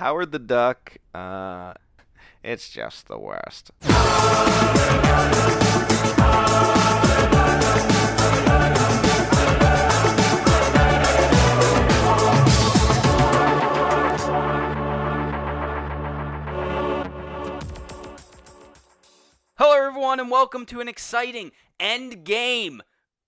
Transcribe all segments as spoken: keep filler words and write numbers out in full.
Howard the Duck, uh, it's just the worst. Hello, everyone, and welcome to an exciting end game.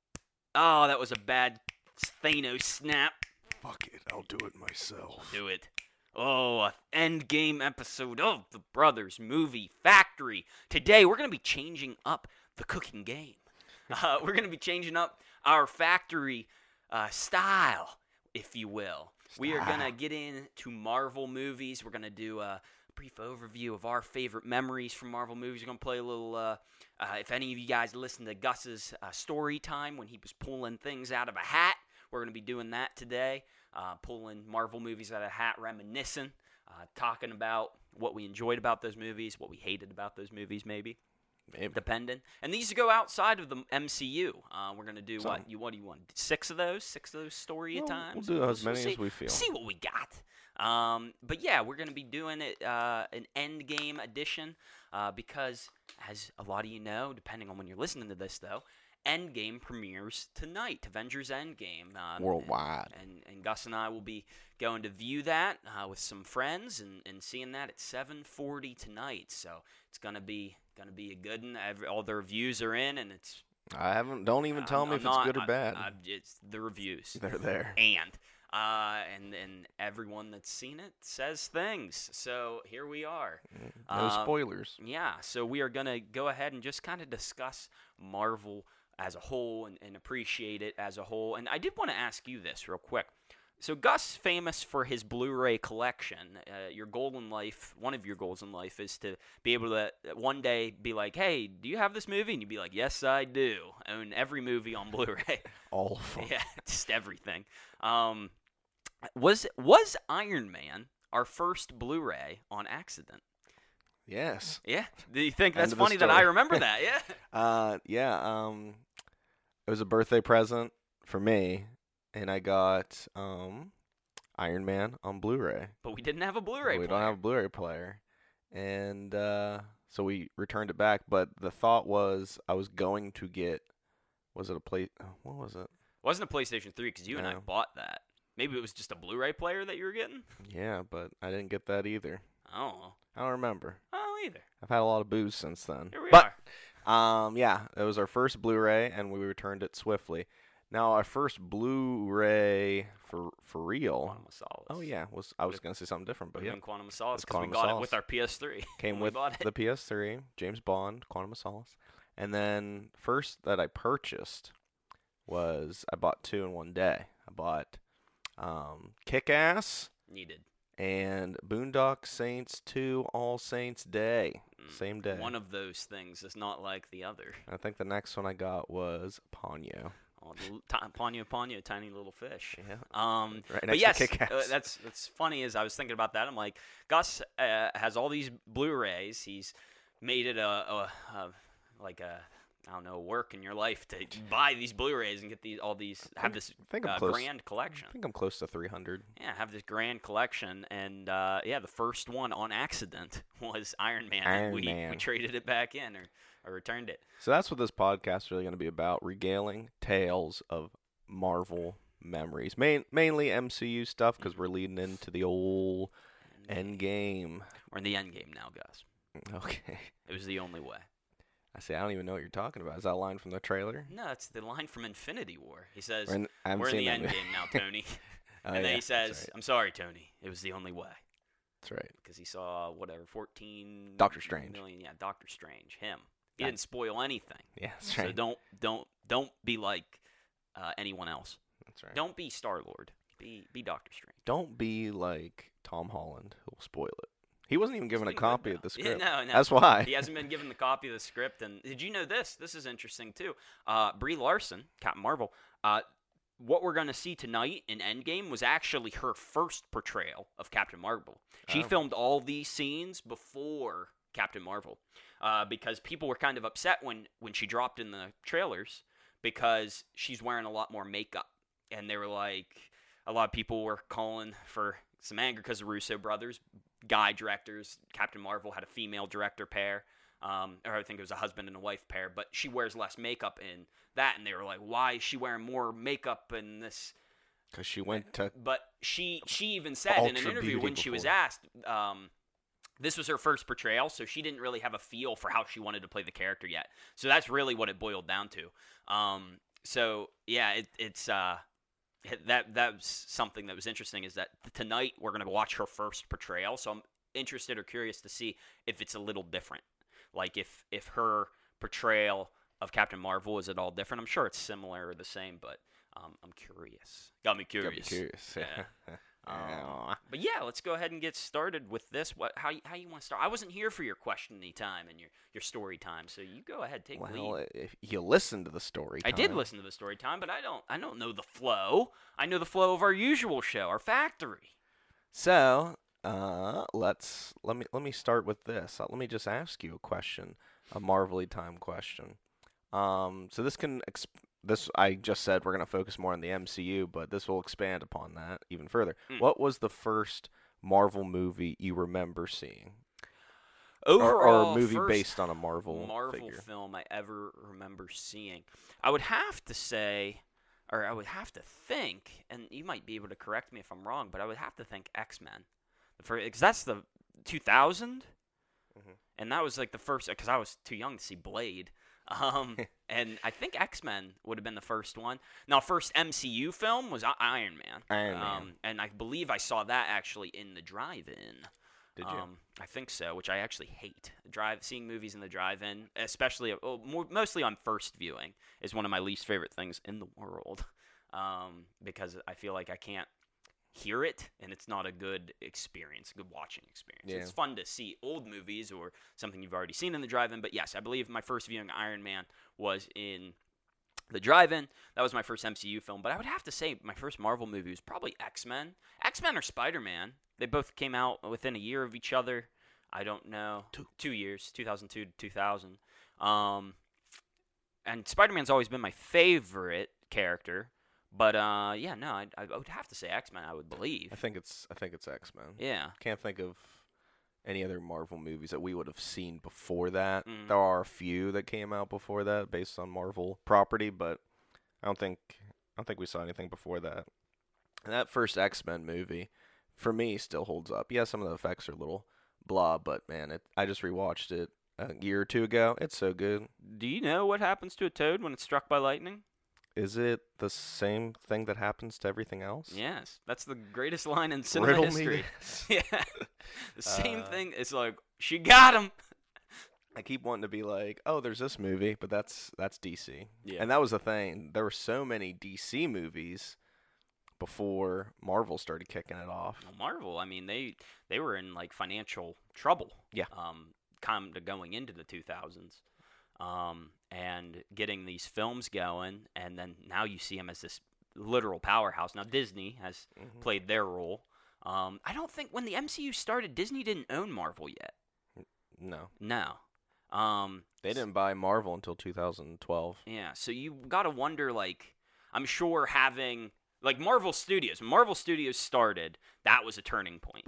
Oh, that was a bad Thanos snap. Fuck it, I'll do it myself. Do it. Oh, a end game episode of the Brothers Movie Factory. Today, we're going to be changing up the cooking game. Uh, we're going to be changing up our factory uh, style, if you will. Style. We are going to get into Marvel movies. We're going to do a brief overview of our favorite memories from Marvel movies. We're going to play a little, uh, uh, if any of you guys listened to Gus's uh, story time when he was pulling things out of a hat, we're going to be doing that today. Uh, pulling Marvel movies out of a hat, reminiscing, uh, talking about what we enjoyed about those movies, what we hated about those movies, maybe, maybe. depending. And these go outside of the M C U. Uh, we're going to do, Some. what you what do you want, six of those? Six of those story Well, at times? We'll do as We'll many see, as we feel. See what we got. Um, but yeah, we're going to be doing it uh, an Endgame edition uh, because, as a lot of you know, depending on when you're listening to this, though, Endgame premieres tonight, Avengers Endgame. Um, Worldwide. And, and, and Gus and I will be going to view that uh, with some friends and, and seeing that at seven forty tonight. So it's going to be going to be a good one. Every, all the reviews are in, and it's... I haven't. Don't even tell I'm, me I'm if not, it's good or I, bad. I, it's the reviews. They're there. And... Uh, and, and everyone that's seen it says things. So here we are. No uh, spoilers. Yeah, so we are going to go ahead and just kind of discuss Marvel as a whole and, and appreciate it as a whole. And I did want to ask you this real quick. So Gus, famous for his Blu-ray collection, uh, your goal in life, one of your goals in life is to be able to one day be like, hey, do you have this movie? And you'd be like, yes, I do. Own every movie on Blu-ray. All of them. Yeah, just everything. Um, was was Iron Man our first Blu-ray on accident? Yes. Yeah. Do you think that's End of the funny that I story. remember that? Yeah. Uh, yeah. Um, it was a birthday present for me, and I got um, Iron Man on Blu-ray. But we didn't have a Blu-ray We player. don't have a Blu-ray player, and uh, so we returned it back. But the thought was I was going to get. Was it a play? What was it? It wasn't a PlayStation three because you and I No. bought that. Maybe it was just a Blu-ray player that you were getting? Yeah, but I didn't get that either. Oh. I don't remember. I don't either. I've had a lot of booze since then. Here we but, are. Um, yeah, it was our first Blu-ray, and we returned it swiftly. Now, our first Blu-ray for for real. Quantum of Solace. Oh yeah, was I was gonna say something different, but But yeah, Quantum of Solace It's because we Quantum of got it Solace. with our P S three. came when we with bought it. the P S three, James Bond, Quantum of Solace, and then first that I purchased was I bought two in one day. I bought um, Kick-Ass Needed. and Boondock Saints two All Saints Day, Mm. same day. One of those things is not like the other. I think the next one I got was Ponyo. Oh, the l- ti- Ponyo Ponyo, tiny little fish. Yeah. Um, Right but next yes, to Kick-Ass. uh, that's that's funny. As I was thinking about that, I'm like, Gus uh, has all these Blu-rays. He's made it a, a, a like a I don't know work in your life to buy these Blu-rays and get these all these have this I think I'm uh, close. grand collection. I think I'm close to three hundred. Yeah, have this grand collection, and uh, yeah, the first one on accident was Iron Man. Iron and we, Man. we traded it back in or, or returned it. So that's what this podcast is really going to be about, regaling tales of Marvel memories. Main, mainly M C U stuff because we're leading into the old And Endgame. we're in the end game now, Gus. Okay. It was the only way. I say, I don't even know what you're talking about. Is that a line from the trailer? No, it's the line from Infinity War. He says, Or in- I haven't we're in seen the that end movie. game now, Tony. Oh, and then yeah, he that's says, right. I'm sorry, Tony. It was the only way. That's right. Because he saw, whatever, fourteen Doctor Strange. million. Yeah, Doctor Strange. Him. He That- didn't spoil anything. Yeah, that's So right. don't, don't, don't be like uh, anyone else. That's right. Don't be Star-Lord. Be, be Doctor Strange. Don't be like Tom Holland, who will spoil it. He wasn't even given a He's been good, copy of though. the Yeah, script. no, no. That's why. He hasn't been given the copy of the script. And did you know this? This is interesting, too. Uh, Brie Larson, Captain Marvel, uh, what we're going to see tonight in Endgame was actually her first portrayal of Captain Marvel. She Oh. filmed all these scenes before Captain Marvel uh, because people were kind of upset when, when she dropped in the trailers because she's wearing a lot more makeup. And they were like, a lot of people were calling for some anger because the Russo brothers, guy directors. Captain Marvel had a female director pair, um, or I think it was a husband and a wife pair. But she wears less makeup in that, and they were like, "Why is she wearing more makeup in this?" Because she went to But she she even said in an Ultra interview Beauty when she was before. asked, um, this was her first portrayal, so she didn't really have a feel for how she wanted to play the character yet. So that's really what it boiled down to. Um, so yeah, it, it's uh, that that was something that was interesting. Is that tonight we're gonna watch her first portrayal, so I'm interested or curious to see if it's a little different. Like if if her portrayal of Captain Marvel is at all different. I'm sure it's similar or the same, but um, I'm curious. Got me Gotta be curious. curious. Yeah. Um, Aw. but yeah, let's go ahead and get started with this. What? How? you- How you want to start? I wasn't here for your question-y time and your your story time, so you go ahead, take Well, lead. if you listen to the story, I did time, listen to the story time, but I don't. I don't know the flow. I know the flow of our usual show, our factory. So, uh, let's let me let me start with this. Uh, let me just ask you a question, a Marvelly time question. Um, so this can exp- this I just said we're gonna focus more on the M C U, but this will expand upon that even further. Mm. What was the first Marvel movie you remember seeing, Overall, or, or a movie first based on a Marvel, Marvel figure? film I ever remember seeing. I would have to say, or I would have to think, and you might be able to correct me if I'm wrong, but I would have to think X-Men. Because that's the two thousand, Mhm. and that was like the first, because I was too young to see Blade. Um, and I think X-Men would have been the first one. Now, first M C U film was I- Iron Man. Iron Man. Um, and I believe I saw that actually in the drive-in. Did you? Um, I think so, which I actually hate. Drive seeing movies in the drive-in, especially well, more, mostly on first viewing, is one of my least favorite things in the world. Um, because I feel like I can't hear it, and it's not a good experience, a good watching experience. Yeah. It's fun to see old movies or something you've already seen in the drive-in, but yes, I believe my first viewing of Iron Man was in the drive-in. That was my first M C U film, but I would have to say my first Marvel movie was probably X-Men. X-Men or Spider-Man. They both came out within a year of each other. I don't know. Two. Two years, two thousand two to two thousand. Um, and Spider-Man's always been my favorite character. But uh, yeah, no, I, I would have to say X-Men. I would believe. I think it's I think it's X-Men. Yeah. Can't think of any other Marvel movies that we would have seen before that. Mhm. There are a few that came out before that based on Marvel property, but I don't think I don't think we saw anything before that. And that first X-Men movie, for me, still holds up. Yeah, some of the effects are a little blah, but man, it I just rewatched it a year or two ago. It's so good. Do you know what happens to a toad when it's struck by lightning? Is it the same thing that happens to everything else? Yes, that's the greatest line in cinema Riddle history. me this. Yeah, the same Uh, thing. It's like she got him. I keep wanting to be like, oh, there's this movie, but that's that's D C. Yeah. And that was the thing. There were so many D C movies before Marvel started kicking it off. Well, Marvel, I mean, they they were in like financial trouble. Yeah. Um, come to going into the two thousands, um, and getting these films going, and then now you see them as this literal powerhouse. Now Disney has Mhm. played their role. Um, I don't think when the M C U started, Disney didn't own Marvel yet. No, No. Um, they didn't buy Marvel until two thousand twelve. Yeah, so you gotta wonder, like, I'm sure having, like, Marvel Studios, when Marvel Studios started, that was a turning point.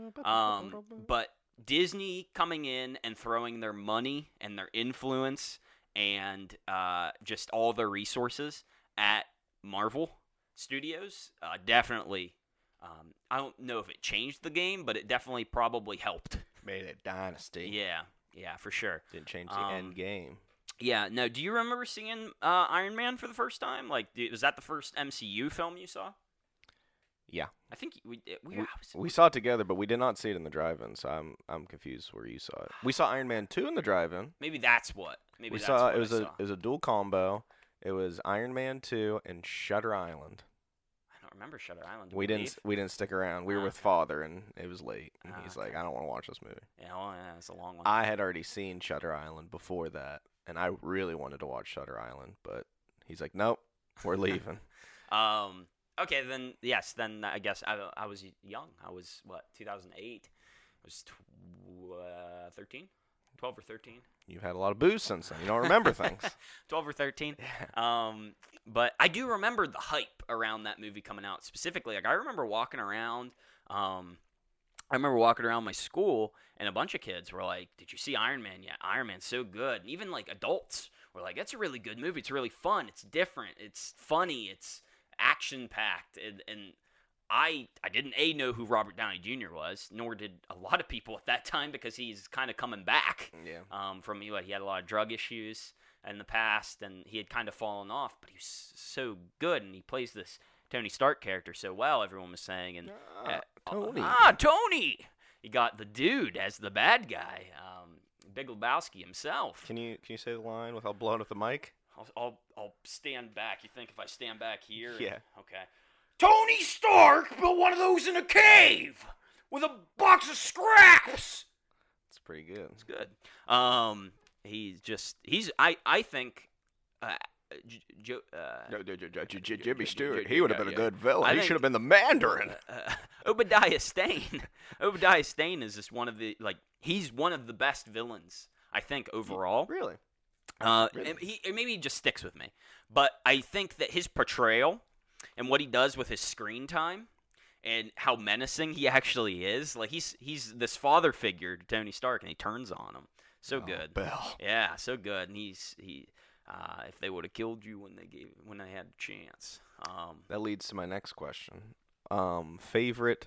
Um, but Disney coming in and throwing their money and their influence and uh, just all their resources at Marvel Studios uh, definitely, um, I don't know if it changed the game, but it definitely probably helped. Made it dynasty. Yeah, yeah, for sure. Didn't change the Um, end game. Yeah, no, do you remember seeing uh, Iron Man for the first time? Like, do, was that the first M C U film you saw? Yeah. I think we we, we, We, I was- we saw it together, but we did not see it in the drive-in, so I'm I'm confused where you saw it. We saw Iron Man two in the drive-in. maybe that's what. Maybe We that's saw what it was I a saw. it was a dual combo. It was Iron Man two and Shutter Island. I don't remember Shutter Island. Did We didn't leave? we didn't stick around. We were Ah, with okay. father, and it was late. And Ah, he's okay. like, I don't want to watch this movie. Yeah, well, yeah, it's a long one. I had already seen Shutter Island before that, and I really wanted to watch Shutter Island, but he's like, nope, we're leaving. um. Okay, then yes, then I guess I I was young. I was what two thousand eight. I was tw- uh, thirteen, twelve or thirteen. You've had a lot of booze since then. You don't remember things. twelve or thirteen. Yeah. Um, but I do remember the hype around that movie coming out specifically. Like I remember walking around Um, I remember walking around my school, and a bunch of kids were like, "Did you see Iron Man yet? Iron Man's so good." And even like adults were like, "It's a really good movie. It's really fun. It's different. It's funny. It's action packed." And, and I I didn't a know who Robert Downey Junior was, nor did a lot of people at that time because he's kind of coming back. Yeah. Um, from what he had a lot of drug issues in the past, and he had kind of fallen off, but he was so good, and he plays this Tony Stark character so well. Everyone was saying, and Ah, uh, Tony. ah, Tony. You got the dude as the bad guy, um, Big Lebowski himself. Can you can you say the line without blowing up the mic? I'll, I'll I'll stand back. You think if I stand back here? Yeah. Okay. Tony Stark built one of those in a cave with a box of scraps. It's pretty good. It's good. Um, he's just he's I I think. Uh, J- J- uh, No, J- J- J- J- J- Jimmy J- Stewart, J- he would yeah, have been a yeah. good villain. I He think- should have been the Mandarin. uh, Obadiah Stane. Obadiah Stane is just one of the like he's one of the best villains I think overall. Really? Uh, Really? and he and maybe he just sticks with me, but I think that his portrayal and what he does with his screen time and how menacing he actually is, like he's he's this father figure to Tony Stark, and he turns on him. So Oh, good. Bell. Yeah, so good. And he's he. Uh, if they would have killed you when they gave when they had a chance. Um, That leads to my next question. Um, favorite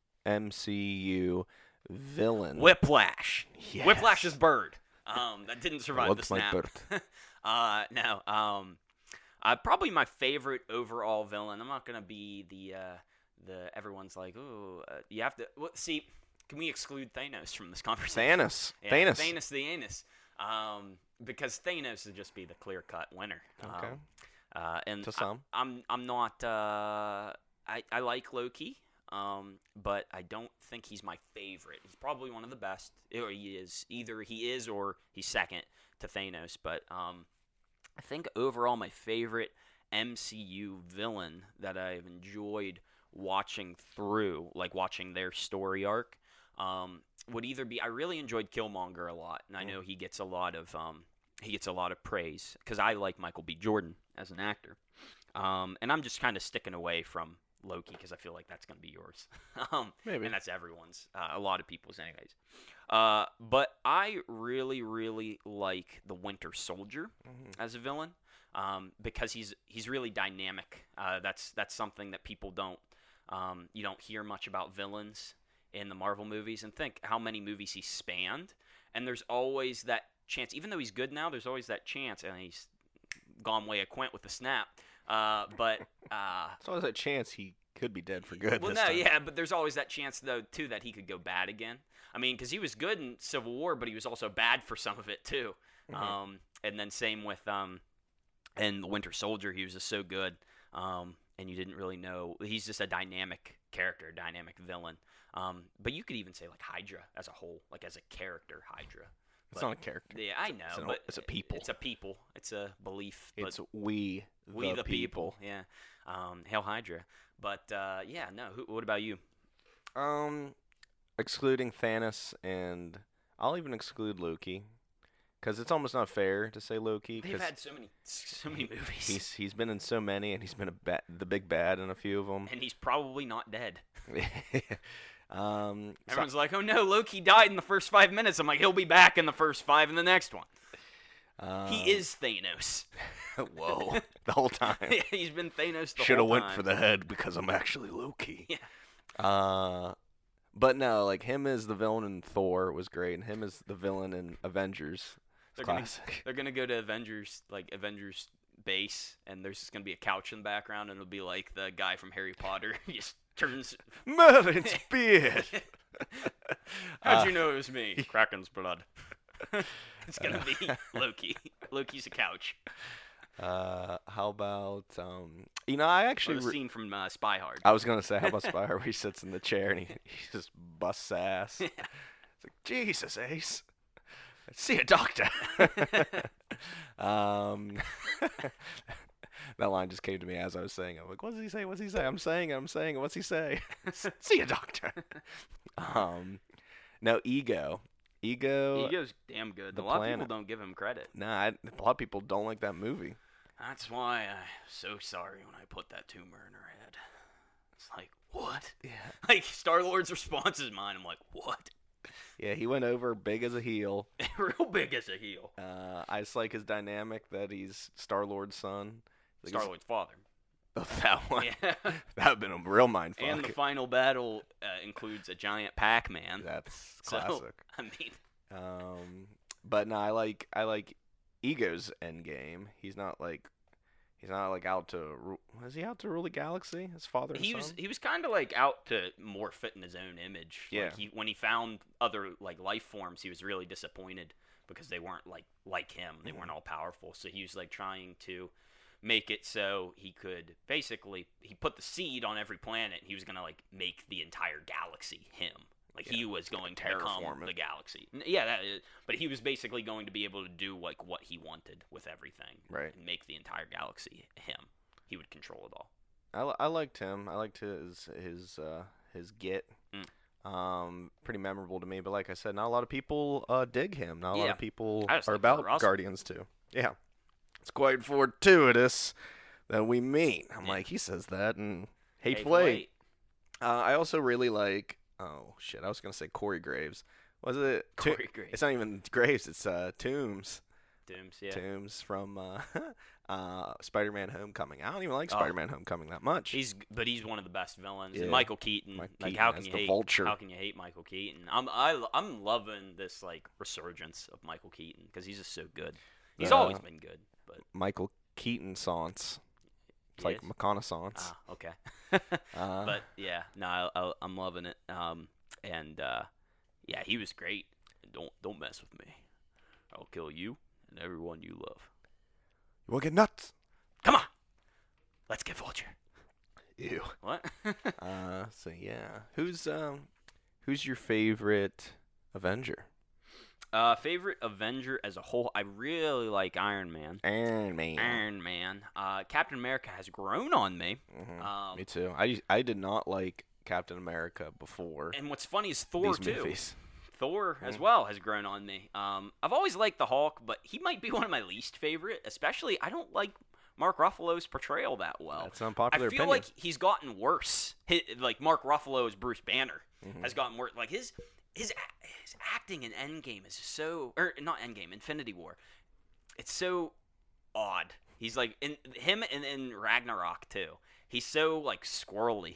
M C U villain? Whiplash. Yes. Whiplash's bird. Um, that didn't survive the What's my snap. bird? uh, no. Um, uh, probably my favorite overall villain. I'm not gonna be the uh, the everyone's like, oh, uh, you have to well, see. Can we exclude Thanos from this conversation? Thanos. Yeah, Thanos. Thanos the anus. Um, because Thanos would just be the clear-cut winner. Okay. Um, uh, and To I- some. I'm I'm not. Uh, I I like Loki. Um, but I don't think he's my favorite. He's probably one of the best. Or he is either he is or he's second to Thanos. But um, I think overall my favorite M C U villain that I've enjoyed watching through, like watching their story arc, um, would either be I really enjoyed Killmonger a lot, and I know he gets a lot of um, he gets a lot of praise because I like Michael B. Jordan as an actor, um, and I'm just kind of sticking away from Loki because I feel like that's going to be yours, um, Maybe. and that's everyone's, uh, a lot of people's, anyways. Uh, but I really, really like the Winter Soldier Mhm. as a villain um, because he's he's really dynamic. Uh, that's that's something that people don't um, you don't hear much about villains in the Marvel movies. And think how many movies he spanned, and there's always that chance. Even though he's good now, there's always that chance, and he's gone way of Quint with the snap. Uh, but uh, So there's a chance he could be dead for good. well, this no, time. yeah, but there's always that chance though too that he could go bad again. I mean, because he was good in Civil War, but he was also bad for some of it too. Mhm. Um, and then same with um, and the Winter Soldier, he was just so good. Um, and you didn't really know he's just a dynamic character, a dynamic villain. Um, but you could even say like Hydra as a whole, like as a character, Hydra. It's But- not a character. Yeah, I know, It's an- but it's a people. It's a people. It's a belief. but- It's we, we the, people. people. Yeah. Um, Hail Hydra. But uh, yeah, no. Who, what about you? Um, excluding Thanos, and I'll even exclude Loki, because it's almost not fair to say Loki. They've 'cause had so many, so many movies, he's he's been in so many, and he's been a ba- the big bad in a few of them. and he's probably not dead. um, so- Everyone's like, "Oh no, Loki died in the first five minutes." I'm like, "He'll be back in the first five in the next one." um, he is Thanos. Whoa, the whole time. Yeah, he's been Thanos the Should whole have time. went for the head because I'm actually Loki. Yeah. Uh, but no, like him as the villain in Thor was great, and him as the villain in Avengers, They're gonna- classic. They're gonna go to Avengers, like Avengers base, and there's just gonna be a couch in the background, and it'll be like the guy from Harry Potter. He just turns. Merlin's beard. How'd Uh, you know it was me? Kraken's blood. It's gonna be Loki. Loki's a couch. Uh, how about um? You know, I Or actually. the Re- scene from uh, Spy Hard. I was gonna say, how about Spire where he sits in the chair and he, he just busts ass. It's like, Jesus, Ace. See a doctor. um, that line just came to me as I was saying it. I'm like, what does he say? What's he say? I'm saying it. I'm saying it. What's he say? See a doctor. um, no, Ego. Ego. Ego's damn good. the A lot of planet. people don't give him credit. Nah, I, a lot of people don't like that movie. That's why I'm so sorry when I put that tumor in her head. It's like, what? Yeah. Like, Star-Lord's response is mine. I'm like, what? Yeah, he went over big as a heel. Real big as a heel. Uh, I just like his dynamic that he's Star-Lord's son. Like Star-Lord's father. he's- that one. Yeah. That would been a real mindfuck. And the final battle uh, includes a giant Pac-Man. That's So, classic. I mean, Um, but no, I like I like Ego's endgame. He's not like he's not like out to ru- is he out to rule the galaxy? His father. And he was son? he was kind of like out to more fit in his own image. Yeah. Like he, when he found other like life forms, he was really disappointed because they weren't like like him. They Mhm. weren't all powerful. So he was like trying to make it so he could basically he put the seed on every planet. And he was gonna like make the entire galaxy him. Like he Yeah, was going to terraform become it. the galaxy. N- Yeah, that is, but he was basically going to be able to do like what he wanted with everything, Right. and make the entire galaxy him. He would control it all. I, li- I liked him. I liked his his uh, his get. Mm. Um, pretty memorable to me. But like I said, not a lot of people uh, dig him. Not a lot Yeah. of people I just are think about Kurt Russell. Guardians too. Yeah, it's quite fortuitous that we meet. I'm Yeah. like, he says that and Hateful Hateful Eight. Eight. Uh, I also really like. Oh shit! I was gonna say Corey Graves. Was it To- Corey Graves. It's not even Graves. It's uh, Tombs. Dooms, yeah. Tombs from uh, uh, Spider-Man: Homecoming. I don't even like Oh. Spider-Man: Homecoming that much. He's but he's one of the best villains. Yeah. And Michael Keaton. Mike like Keaton how as can you the hate Vulture. How can you hate Michael Keaton? I'm I I'm loving this like resurgence of Michael Keaton because he's just so good. He's Uh, always been good, but Michael Keaton Sance. It's he like is? McConaissance. ah okay. Uh, But yeah, no, I, I, I'm loving it. Um, and uh, yeah, he was great. Don't don't mess with me. I'll kill you and everyone you love. you want to get nuts? Come on, let's get Vulture. Ew. What? Uh, so yeah, who's um, who's your favorite Avenger? uh, favorite Avenger as a whole, I really like Iron Man. Iron Man. Iron Man. Uh, Captain America has grown on me. Mhm. Um, Me too. I I did not like Captain America before and what's funny is Thor these too. movies. Thor as Mhm. well has grown on me. Um, I've always liked the Hulk, but he might be one of my least favorite. Especially, I don't like Mark Ruffalo's portrayal that well. That's an unpopular I feel opinion. like he's gotten worse. Hi like Mark Ruffalo as Bruce Banner Mhm. has gotten worse. Like his his a- his acting in Endgame is so, or not Endgame, Infinity War. It's so odd. He's like in him and in Ragnarok too. He's so like squirrely.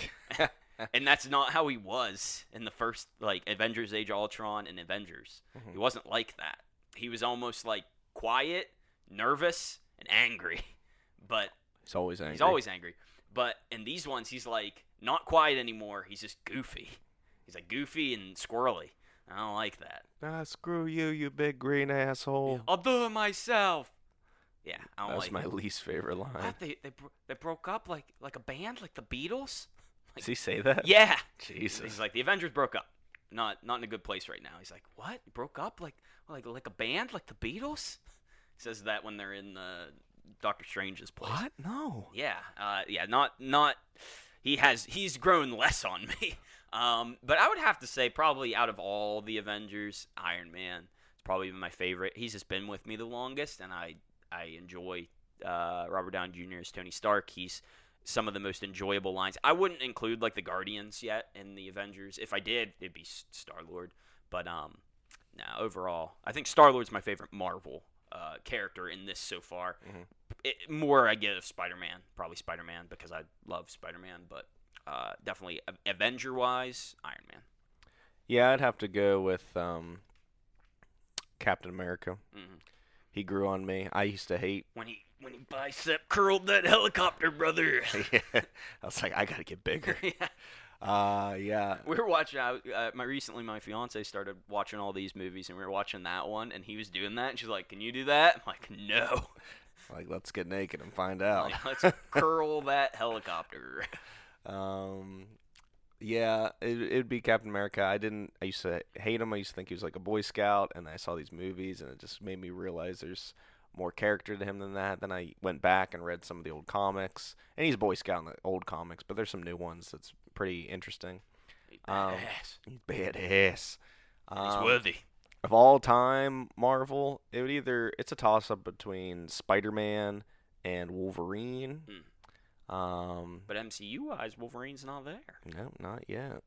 And that's not how he was in the first like Avengers Age of Ultron and Avengers. Mhm. He wasn't like that. He was almost like quiet, nervous, and angry. But He's always angry. he's always angry. But in these ones he's like not quiet anymore. He's just goofy. He's like goofy and squirrely. I don't like that. Ah, screw you, you big green asshole. I'll do it myself. Yeah, I don't That's like my it. least favorite line. What? They they bro- they broke up like like a band, like the Beatles. Does he say that? Yeah. Jesus. He's like the Avengers broke up. Not not in a good place right now. He's like, what? Broke up like like like a band like the Beatles? He says that when they're in uh, Doctor Strange's place. What? No. Yeah. Uh, yeah. Not not. He has he's grown less on me. Um, but I would have to say probably out of all the Avengers, Iron Man is probably my favorite. He's just been with me the longest, and I I enjoy uh, Robert Downey Junior as Tony Stark. He's some of the most enjoyable lines. I wouldn't include like the Guardians yet in the Avengers. If I did, it'd be Star Lord. But um, nah, overall, I think Star Lord's my favorite Marvel uh, character in this so far. Mhm. It, more I give Spider Man, probably Spider Man because I love Spider Man. But uh, definitely Avenger wise, Iron Man. Yeah, I'd have to go with um, Captain America. hmm He grew on me. I used to hate. When he when he bicep curled that helicopter, brother. I was like, I gotta get bigger. Yeah. Uh, yeah. We were watching. Uh, uh, my recently, my fiance started watching all these movies, and we were watching that one, and he was doing that, and she's like, "Can you do that?" I'm like, "No." Like, let's get naked and find out. Like, let's curl that helicopter. Um, yeah, it, it'd be Captain America. I didn't. I used to hate him. I used to think he was like a Boy Scout, and I saw these movies, and it just made me realize there's more character to him than that. Then I went back and read some of the old comics, and he's a Boy Scout in the old comics, but there's some new ones that's pretty interesting. He's Um, badass. He's badass. And he's Um, worthy. Of all time Marvel, it would either it's a toss up between Spider-Man and Wolverine. Um, But M C U-wise, Wolverine's not there. no, not yet.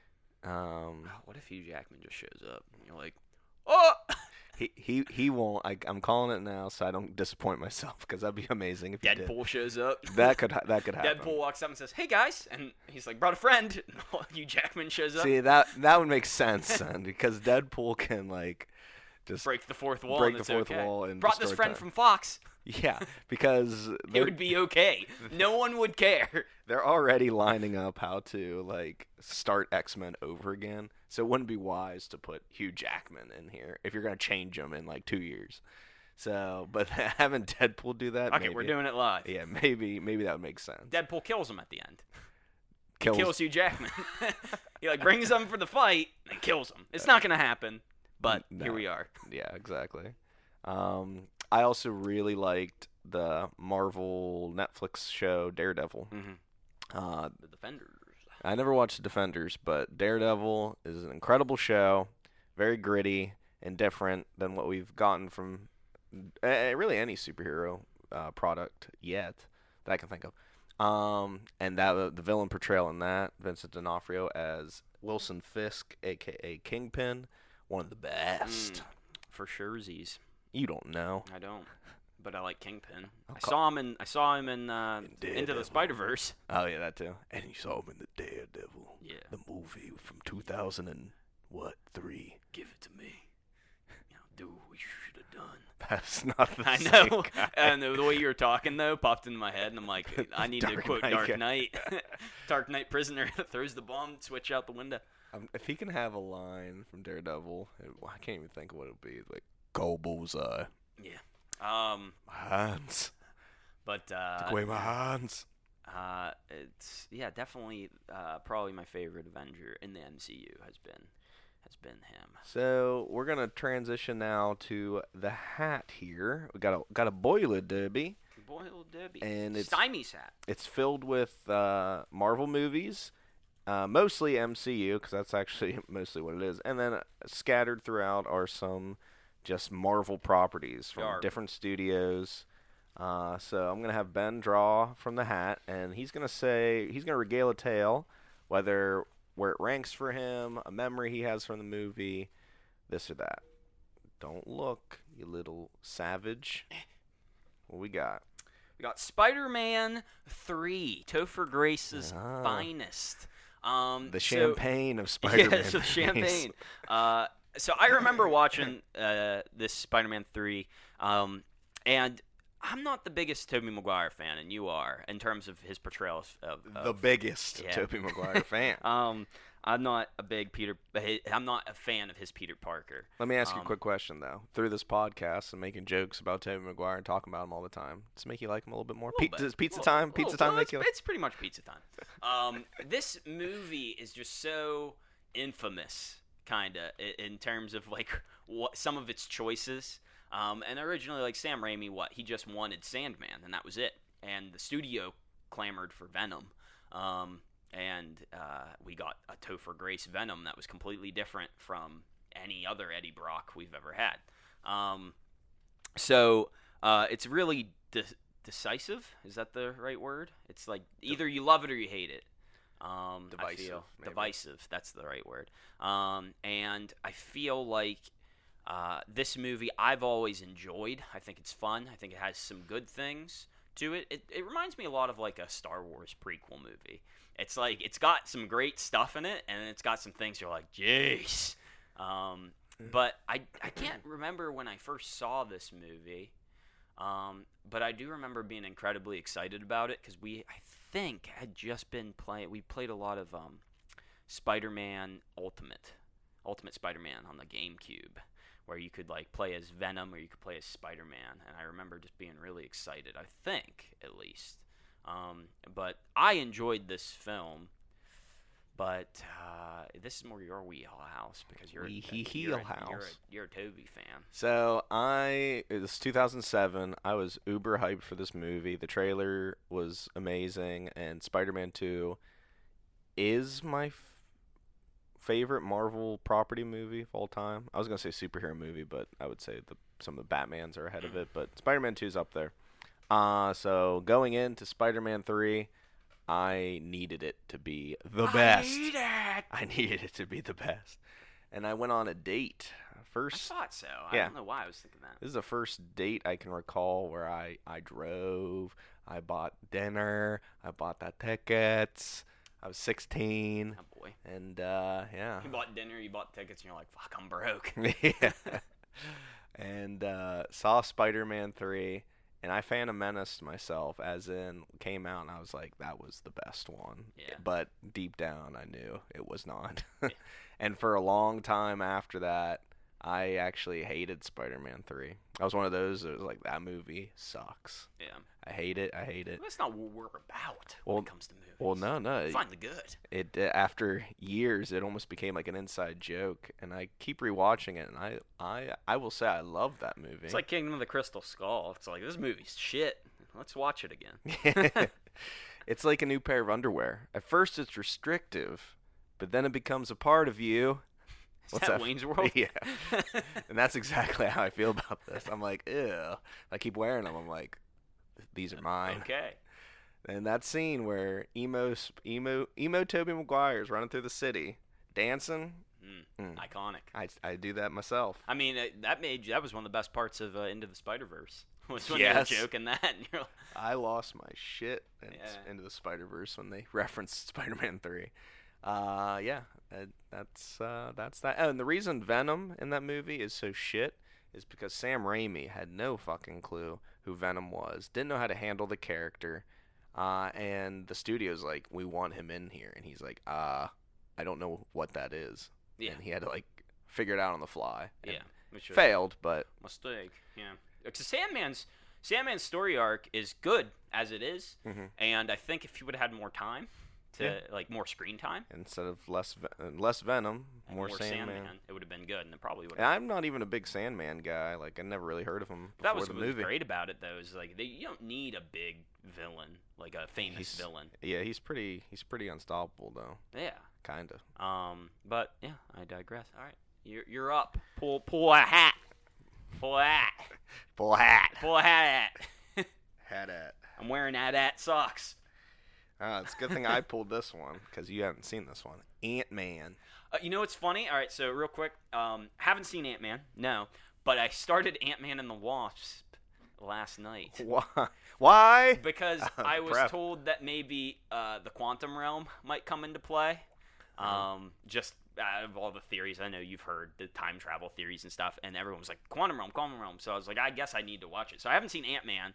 Um, What if Hugh Jackman just shows up and you're like, oh! he he he won't. I, I'm calling it now, so I don't disappoint myself, because that'd be amazing if he did. Deadpool shows up. That could ha- that could happen. Deadpool walks up and says, "Hey guys," and he's like, "Brought a friend." And Hugh Jackman shows up, See, that that would make sense then, because Deadpool can like just break the fourth wall, break and the it's fourth okay. wall and Brought this destroy friend time. from Fox. Yeah, because It they're, would be okay. No one would care. they're already lining up how to like start X-Men over again. So it wouldn't be wise to put Hugh Jackman in here if you're gonna change him in like two years. So, but having Deadpool do that, Okay, maybe, we're doing it live. Yeah, maybe maybe that would make sense. Deadpool kills him at the end. Kills, Kills Hugh Jackman. He like brings him for the fight and kills him. It's not gonna happen, but No. here we are. Yeah, exactly. Um, I also really liked the Marvel Netflix show Daredevil. Mm-hmm. Uh, The Defenders. I never watched Defenders, but Daredevil is an incredible show, very gritty and different than what we've gotten from uh, really any superhero uh, product yet that I can think of. Um, and that uh, the villain portrayal in that, Vincent D'Onofrio as Wilson Fisk, aka Kingpin, one of the best. Mm, for surezies. You don't know. I don't, but I like Kingpin. I'll I call- saw him in. I saw him in, uh, In Into the Daredevil. Spider Verse. Oh yeah, that too. And you saw him in the Daredevil, Yeah. the movie from two thousand and what three? Give it to me. You know, do what you should have done. That's not the I same know. guy. I know the way you were talking though popped into my head, and I'm like, I need to Dark quote Knight Dark guy. Knight. Dark Knight prisoner throws the bomb, switch out the window. Um, if he can have a line from Daredevil, it, I can't even think of what it would be. Like, Go bullseye. Um, My hands. but uh, Take away my hands. uh, it's yeah, definitely uh, probably my favorite Avenger in the M C U has been has been him. so we're gonna transition now to the hat here. We got a got a boiler derby. Boyle Debbie. And it's- Stymie's hat. It's filled with uh, Marvel movies, uh, mostly M C U, because that's actually mostly what it is. And then uh, scattered throughout are some just Marvel properties from Yarp. different studios. Uh, so I'm gonna have Ben draw from the hat, and he's gonna say he's gonna regale a tale, whether where it ranks for him, a memory he has from the movie, this or that. Don't look, you little savage. What we got? We got Spider-Man three, Topher Grace's Ah. finest. Um, The so- champagne of Spider-Man. Yeah, so movies. champagne. Uh, so I remember watching uh, this Spider-Man three, um, and I'm not the biggest Tobey Maguire fan, and you are, in terms of his portrayal of, of The biggest yeah. Tobey Maguire fan. um, I'm not a big Peter. I'm not a fan of his Peter Parker. Let me ask you um, a quick question, though. Through this podcast and making jokes about Tobey Maguire and talking about him all the time, does it make you like him a little bit more? Little Pizza, bit. does pizza Little- time? Pizza little- time well, make it's, you? it's pretty much pizza time. Um, this movie is just so infamous, kind of, in terms of like what some of its choices. Um, and originally, like Sam Raimi, what he just wanted Sandman, and that was it. And the studio clamored for Venom. Um, and uh, we got a Topher Grace Venom that was completely different from any other Eddie Brock we've ever had. Um, so uh, it's really de- decisive. Is that the right word? It's like either you love it or you hate it. Um, I Divisive, feel maybe. divisive. That's the right word. Um, and I feel like uh, this movie I've always enjoyed. I think it's fun. I think it has some good things to it. It, it reminds me a lot of like a Star Wars prequel movie. It's like it's got some great stuff in it, and it's got some things you're like, jeez. Um, but I I can't remember when I first saw this movie. Um, but I do remember being incredibly excited about it because we I think had just been playing. We played a lot of um, Spider-Man Ultimate, Ultimate Spider-Man on the GameCube, where you could like play as Venom or you could play as Spider-Man, and I remember just being really excited. I think at least. Um, but I enjoyed this film. But uh, this is more your wheelhouse because you're, a- Wee hee you're, a, you're, wheelhouse. a, you're a Toby fan. So I it was two thousand seven. I was uber hyped for this movie. The trailer was amazing, and Spider-Man two is my f- favorite Marvel property movie of all time. I was gonna say superhero movie, but I would say the some of the Batmans are ahead of it. But Spider-Man two is up there. Uh, so going into Spider-Man three, I needed it to be the I best. hate it. I needed it to be the best. And I went on a date. I First, thought so. I Yeah. don't know why I was thinking that. this is the first date I can recall where I, I drove, I bought dinner, I bought the tickets. I was sixteen, Oh boy. and uh, yeah. You bought dinner, you bought tickets, and you're like, fuck, I'm broke. yeah. And uh, saw Spider-Man three, and I Phantom Menaced myself, as in came out, and I was like, that was the best one. Yeah. But deep down, I knew it was not. Yeah. And for a long time after that, I actually hated Spider-Man three. I was one of those that was like, that movie sucks. Yeah. I hate it. I hate it. That's not what we're about Well- when it comes to movies. Well, no, no. Find the good. It uh, after years, it almost became like an inside joke, and I keep rewatching it, and I, I, I will say I love that movie. It's like Kingdom of the Crystal Skull. It's like, this movie's shit. Let's watch it again. It's like a new pair of underwear. At first, it's restrictive, but then it becomes a part of you. Is What's that that? Wayne's World? Yeah. And that's exactly how I feel about this. I'm like, ew. I keep wearing them. I'm like, these are mine. Okay. And that scene where emo, emo, emo Tobey Maguire's running through the city, dancing. Mm. Mm. Iconic. I, I do that myself. I mean, uh, that made that was one of the best parts of uh, Into the Spider-Verse. Was when Yes. they were joking that, and you're like, I lost my shit in, Yeah. into the Spider-Verse when they referenced Spider-Man three. Uh, yeah, uh, that's uh, that's that. Oh, and the reason Venom in that movie is so shit is because Sam Raimi had no fucking clue who Venom was, didn't know how to handle the character, uh, and the studio's like, we want him in here, and he's like, uh, I don't know what that is, yeah, and he had to like figure it out on the fly. and yeah, which was failed, but a mistake. Yeah, because Sandman's Sandman's story arc is good as it is, Mhm. and I think if he would have had more time to Yeah. like more screen time, instead of less Ve- uh, less Venom, and more, Sandman. it would have been good, and it probably would. And I'm not even a big Sandman guy. Like, I never really heard of him before That was the what was movie. great about it, though. Is like they, you don't need a big villain, like a famous He's- villain. Yeah, he's pretty. He's pretty unstoppable, though. Yeah. Kinda. Um. But yeah, I digress. All right, you're you're up. Pull pull a hat. Pull a hat. Full hat. Pull a hat at. Hat at. I'm wearing hat at socks. Ah, it's a good thing I pulled this one because you haven't seen this one. Ant Man. Uh, you know what's funny? All right, so real quick, um, haven't seen Ant Man, no, but I started Ant Man and the Wasp last night Why? Why? because Uh, I was prep. told that maybe uh, the quantum realm might come into play. Um, just out of all the theories, I know you've heard the time travel theories and stuff, and everyone was like quantum realm, quantum realm. So I was like, I guess I need to watch it. So I haven't seen Ant Man.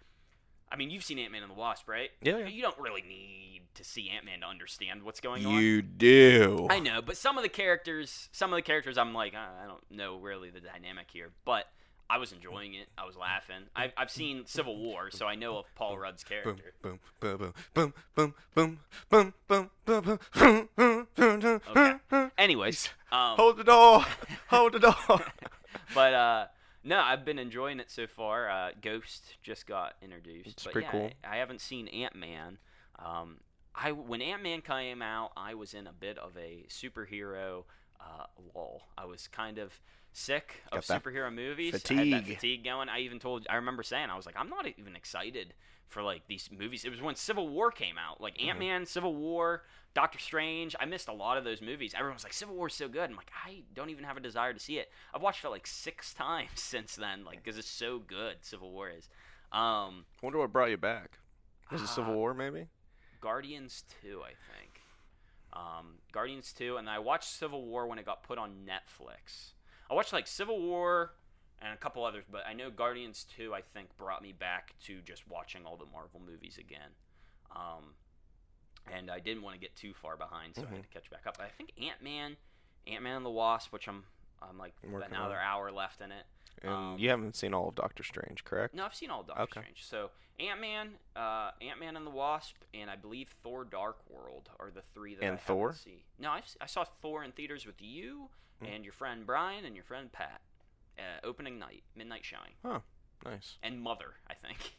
I mean, you've seen Ant Man and the Wasp, right? Yeah, yeah. You don't really need to see Ant Man to understand what's going on. You do. I know, but some of the characters, some of the characters, I'm like, I I don't know really the dynamic here, but I was enjoying it. I was laughing. I've, I've seen Civil War, so I know of Paul Rudd's Boom, character. boom, boom, boom, boom, boom, boom, boom, boom, boom, boom, boom. Okay. Anyways, um, Hold the door. Hold the door. but uh, no, I've been enjoying it so far. Uh, Ghost just got introduced. It's but pretty yeah, cool. I, I haven't seen Ant Man. Um, I when Ant Man came out, I was in a bit of a superhero uh, lull. I was kind of sick of Got that superhero movies. I had that fatigue. fatigue going. I even told. I remember saying, I was like, I'm not even excited for like these movies. It was when Civil War came out, like Mm-hmm. Ant Man, Civil War, Doctor Strange. I missed a lot of those movies. Everyone was like, Civil War's so good. I'm like, I don't even have a desire to see it. I've watched it like six times since then, like because it's so good. Civil War is. Um, Wonder what brought you back. Was it Civil Uh, War, maybe? Guardians two, I think. Um, Guardians two, and I watched Civil War when it got put on Netflix. I watched like Civil War and a couple others, but I know Guardians two, I think, brought me back to just watching all the Marvel movies again. Um, and I didn't want to get too far behind, so I had to catch back up. But I think Ant Man, Ant Man and the Wasp, which I'm, I'm like Working another on. hour left in it. And um, you haven't seen all of Doctor Strange, correct? No, I've seen all of Doctor Okay. Strange. So Ant Man, uh, Ant Man and the Wasp, and I believe Thor: Dark World are the three that And I Thor? haven't seen. No, I've, si saw Thor in theaters with you Hmm. and your friend Brian and your friend Pat. Uh, opening night, midnight showing, Nice. and Mother, I think,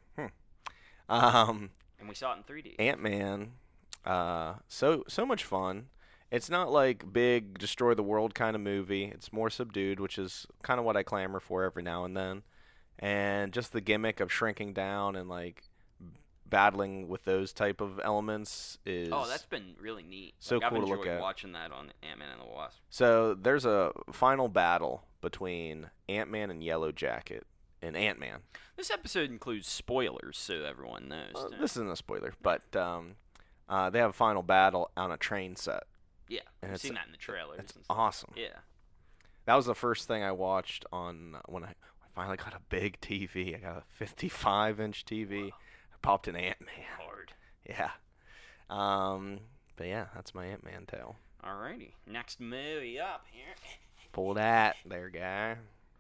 Um, and we saw it in three D. Ant Man, uh, so so much fun. It's not like big destroy the world kind of movie. It's more subdued, which is kind of what I clamor for every now and then. and just the gimmick of shrinking down and like battling with those type of elements is Oh, that's been really neat. so like, cool I've to look enjoyed at. watching that on Ant-Man and the Wasp. So there's a final battle between Ant-Man and Yellow Jacket and Ant-Man. This episode includes spoilers, so everyone knows. Uh, too. this isn't a spoiler, but um, uh, they have a final battle on a train set. yeah, and I've it's- seen that in the trailers. It's and stuff. awesome. Yeah. That was the first thing I watched on when I, I finally got a big T V. I got a fifty-five inch T V. I popped an Ant-Man. Hard. Yeah. Um, but yeah, that's my Ant-Man tale. Alrighty. Next movie up here. Pull that there, guy.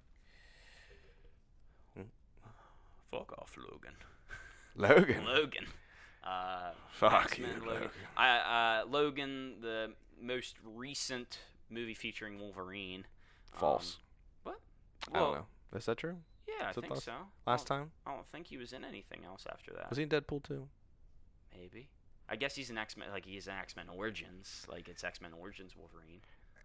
Fuck off, Logan. Logan. Logan. Uh, Fuck X-Men, you, Logan. Logan. I, uh, Logan, the most recent movie featuring Wolverine. False. Um, what? I Well, don't know. Is that true? Yeah, I Is it think last- so. Last I time? don't, I don't think he was in anything else after that. Was he in Deadpool too? Maybe. I guess he's an X-Men, like he's an X-Men Origins, like it's X-Men Origins Wolverine.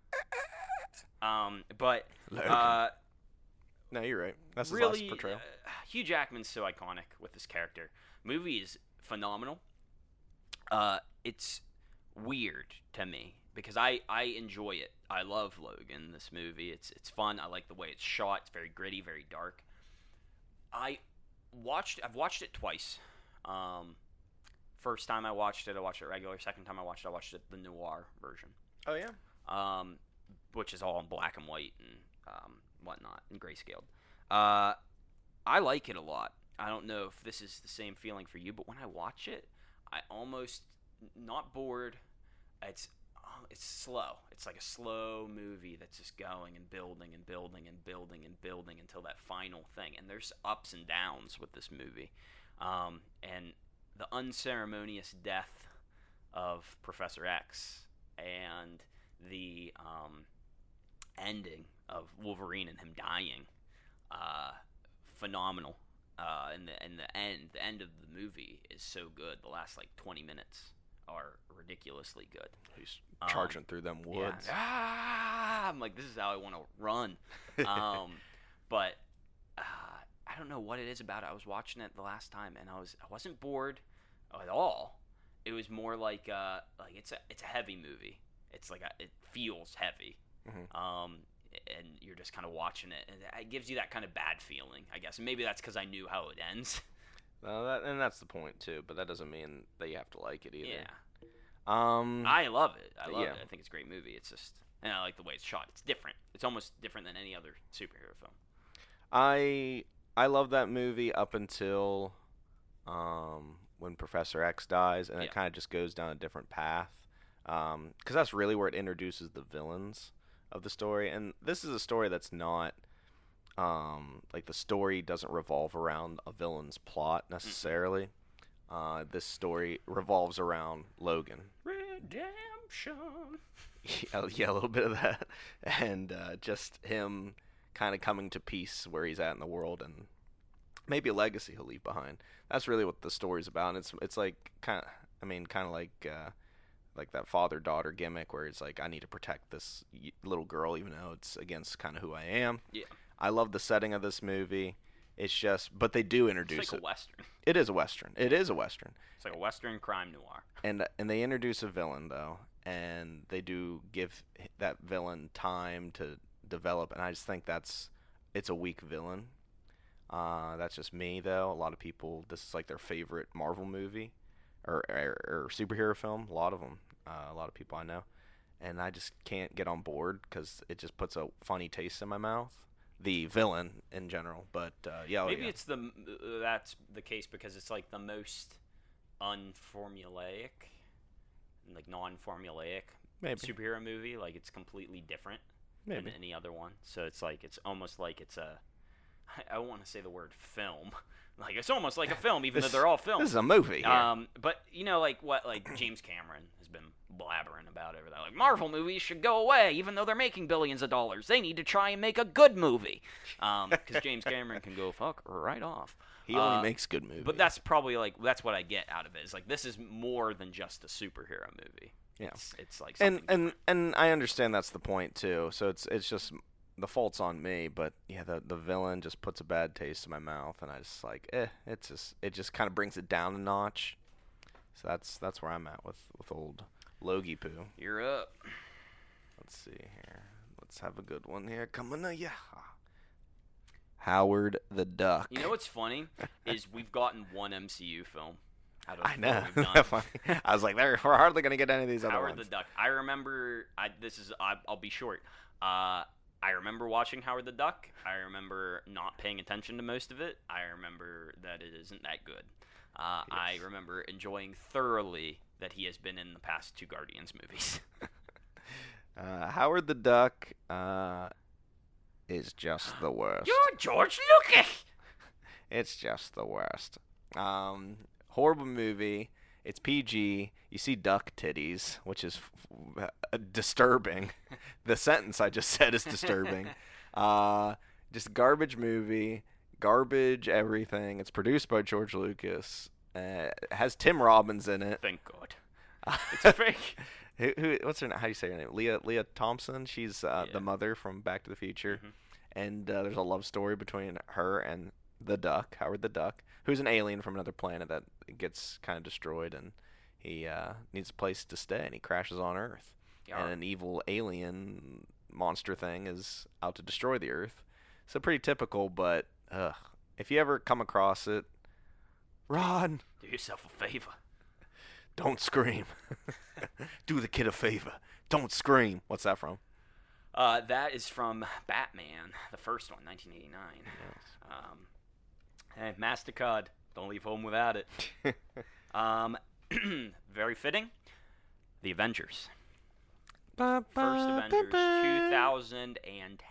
Um, but Logan. uh, No, you're right. That's his really, last portrayal. uh, Hugh Jackman's so iconic with this character. Movie is phenomenal. Uh, it's weird to me because I, I enjoy it. I love Logan. This movie, it's it's fun. I like the way it's shot. It's very gritty, very dark. I watched. I've watched it twice. Um, first time I watched it, I watched it regular. Second time I watched it, I watched it the noir version. Oh yeah. Um, which is all in black and white and um, whatnot and grayscaled. Uh, I like it a lot. I don't know if this is the same feeling for you, but when I watch it, I almost not bored. It's oh, it's slow. It's like a slow movie that's just going and building and building and building and building until that final thing. And there's ups and downs with this movie, um, and the unceremonious death of Professor X and the um, ending of Wolverine and him dying, uh, phenomenal. Uh, and the and the end, the end of the movie is so good. The last like twenty minutes are ridiculously good. He's Um, charging through them woods. Yeah. Ah, I'm like, this is how I want to run. um, but uh, I don't know what it is about it. I was watching it the last time, and I was I wasn't bored at all. It was more like uh, like it's a it's a heavy movie. It's like a, it feels heavy. Mhm. Um, and you're just kind of watching it, and it gives you that kind of bad feeling, I guess. And maybe that's because I knew how it ends. Uh, that, and that's the point too. But that doesn't mean that you have to like it either. Yeah, Um. I love it. I love yeah. it. I think it's a great movie. It's just, and I like the way it's shot. It's different. It's almost different than any other superhero film. I I love that movie up until um, when Professor X dies, and Yeah. it kind of just goes down a different path. Because that's really where it introduces the villains of the story, and this is a story that's not um, like the story doesn't revolve around a villain's plot necessarily. Uh, this story revolves around Logan. Redemption. yeah, yeah, a little bit of that, and uh, just him kind of coming to peace where he's at in the world, and maybe a legacy he'll leave behind. That's really what the story's about. And it's it's like kind of, I mean, kind of like uh, like that father-daughter gimmick where it's like I need to protect this y- little girl, even though it's against kind of who I am. Yeah. I love the setting of this movie. It's just, but they do It's introduce like it. a western. It is a western. It is a western. It's like a western crime noir. and and they introduce a villain though, and they do give h- that villain time to develop, and I just think that's it's a weak villain. Uh, that's just me though. A lot of people, this is like their favorite Marvel movie or or, or superhero film. A lot of them, uh, a lot of people I know, and I just can't get on board because it just puts a funny taste in my mouth. The villain in general, but uh, yeah, oh, Maybe yeah. it's the uh, that's the case because it's like the most unformulaic, like non-formulaic maybe superhero movie. Like it's completely different maybe. than any other one. So it's like it's almost like it's a. I, I want to say the word film. Like it's almost like a film, even This- though they're all films. This is a movie. Here. Um, but you know, like what, like James Cameron has been blabbering about over that. Like Marvel movies should go away, even though they're making billions of dollars. They need to try and make a good movie, um, because James Cameron can go fuck right off. he only uh, makes good movies. But that's probably like that's what I get out of it. Is like this is more than just a superhero movie. Yeah. It's, it's like and something and and I understand that's the point too. So it's it's just the fault's on me, but yeah, the the villain just puts a bad taste in my mouth, and I just like, eh, it's just it just kind of brings it down a notch. So that's that's where I'm at with with old Logie Poo. You're up. Let's see here. Let's have a good one here. Coming to ya. Howard the Duck. You know what's funny is we've gotten one M C U film out of I the know. four we've done. Funny. I was like, they're, we're hardly gonna get any of these other Howard ones. the Duck. I remember. I this is. I, I'll be short. Uh, I remember watching Howard the Duck. I remember not paying attention to most of it. I remember that it isn't that good. Uh, Yes. I remember enjoying thoroughly that he has been in the past two Guardians movies. Uh, Howard the Duck uh, is just the worst. You're George Lucas. It's just the worst. Um, horrible movie. It's P G. You see duck titties, which is f- f- disturbing. The sentence I just said is disturbing. uh, just garbage movie. Garbage everything. It's produced by George Lucas. Uh, it has Tim Robbins in it. Thank God. It's fake. Who, who? What's her name? How do you say her name? Leah Leah Thompson. She's uh, Yeah. the mother from Back to the Future, Mhm. and uh, there's a love story between her and the Duck, Howard the Duck, who's an alien from another planet that gets kind of destroyed, and he uh, needs a place to stay, and he crashes on Earth, Yeah. and an evil alien monster thing is out to destroy the Earth. So pretty typical, but ugh, if you ever come across it, run. Do yourself a favor. Don't scream. Do the kid a favor. Don't scream. What's that from? Uh, that is from Batman, the first one, nineteen eighty-nine. Um, hey, MasterCard. Don't leave home without it. um, very fitting. The Avengers. First Avengers, two thousand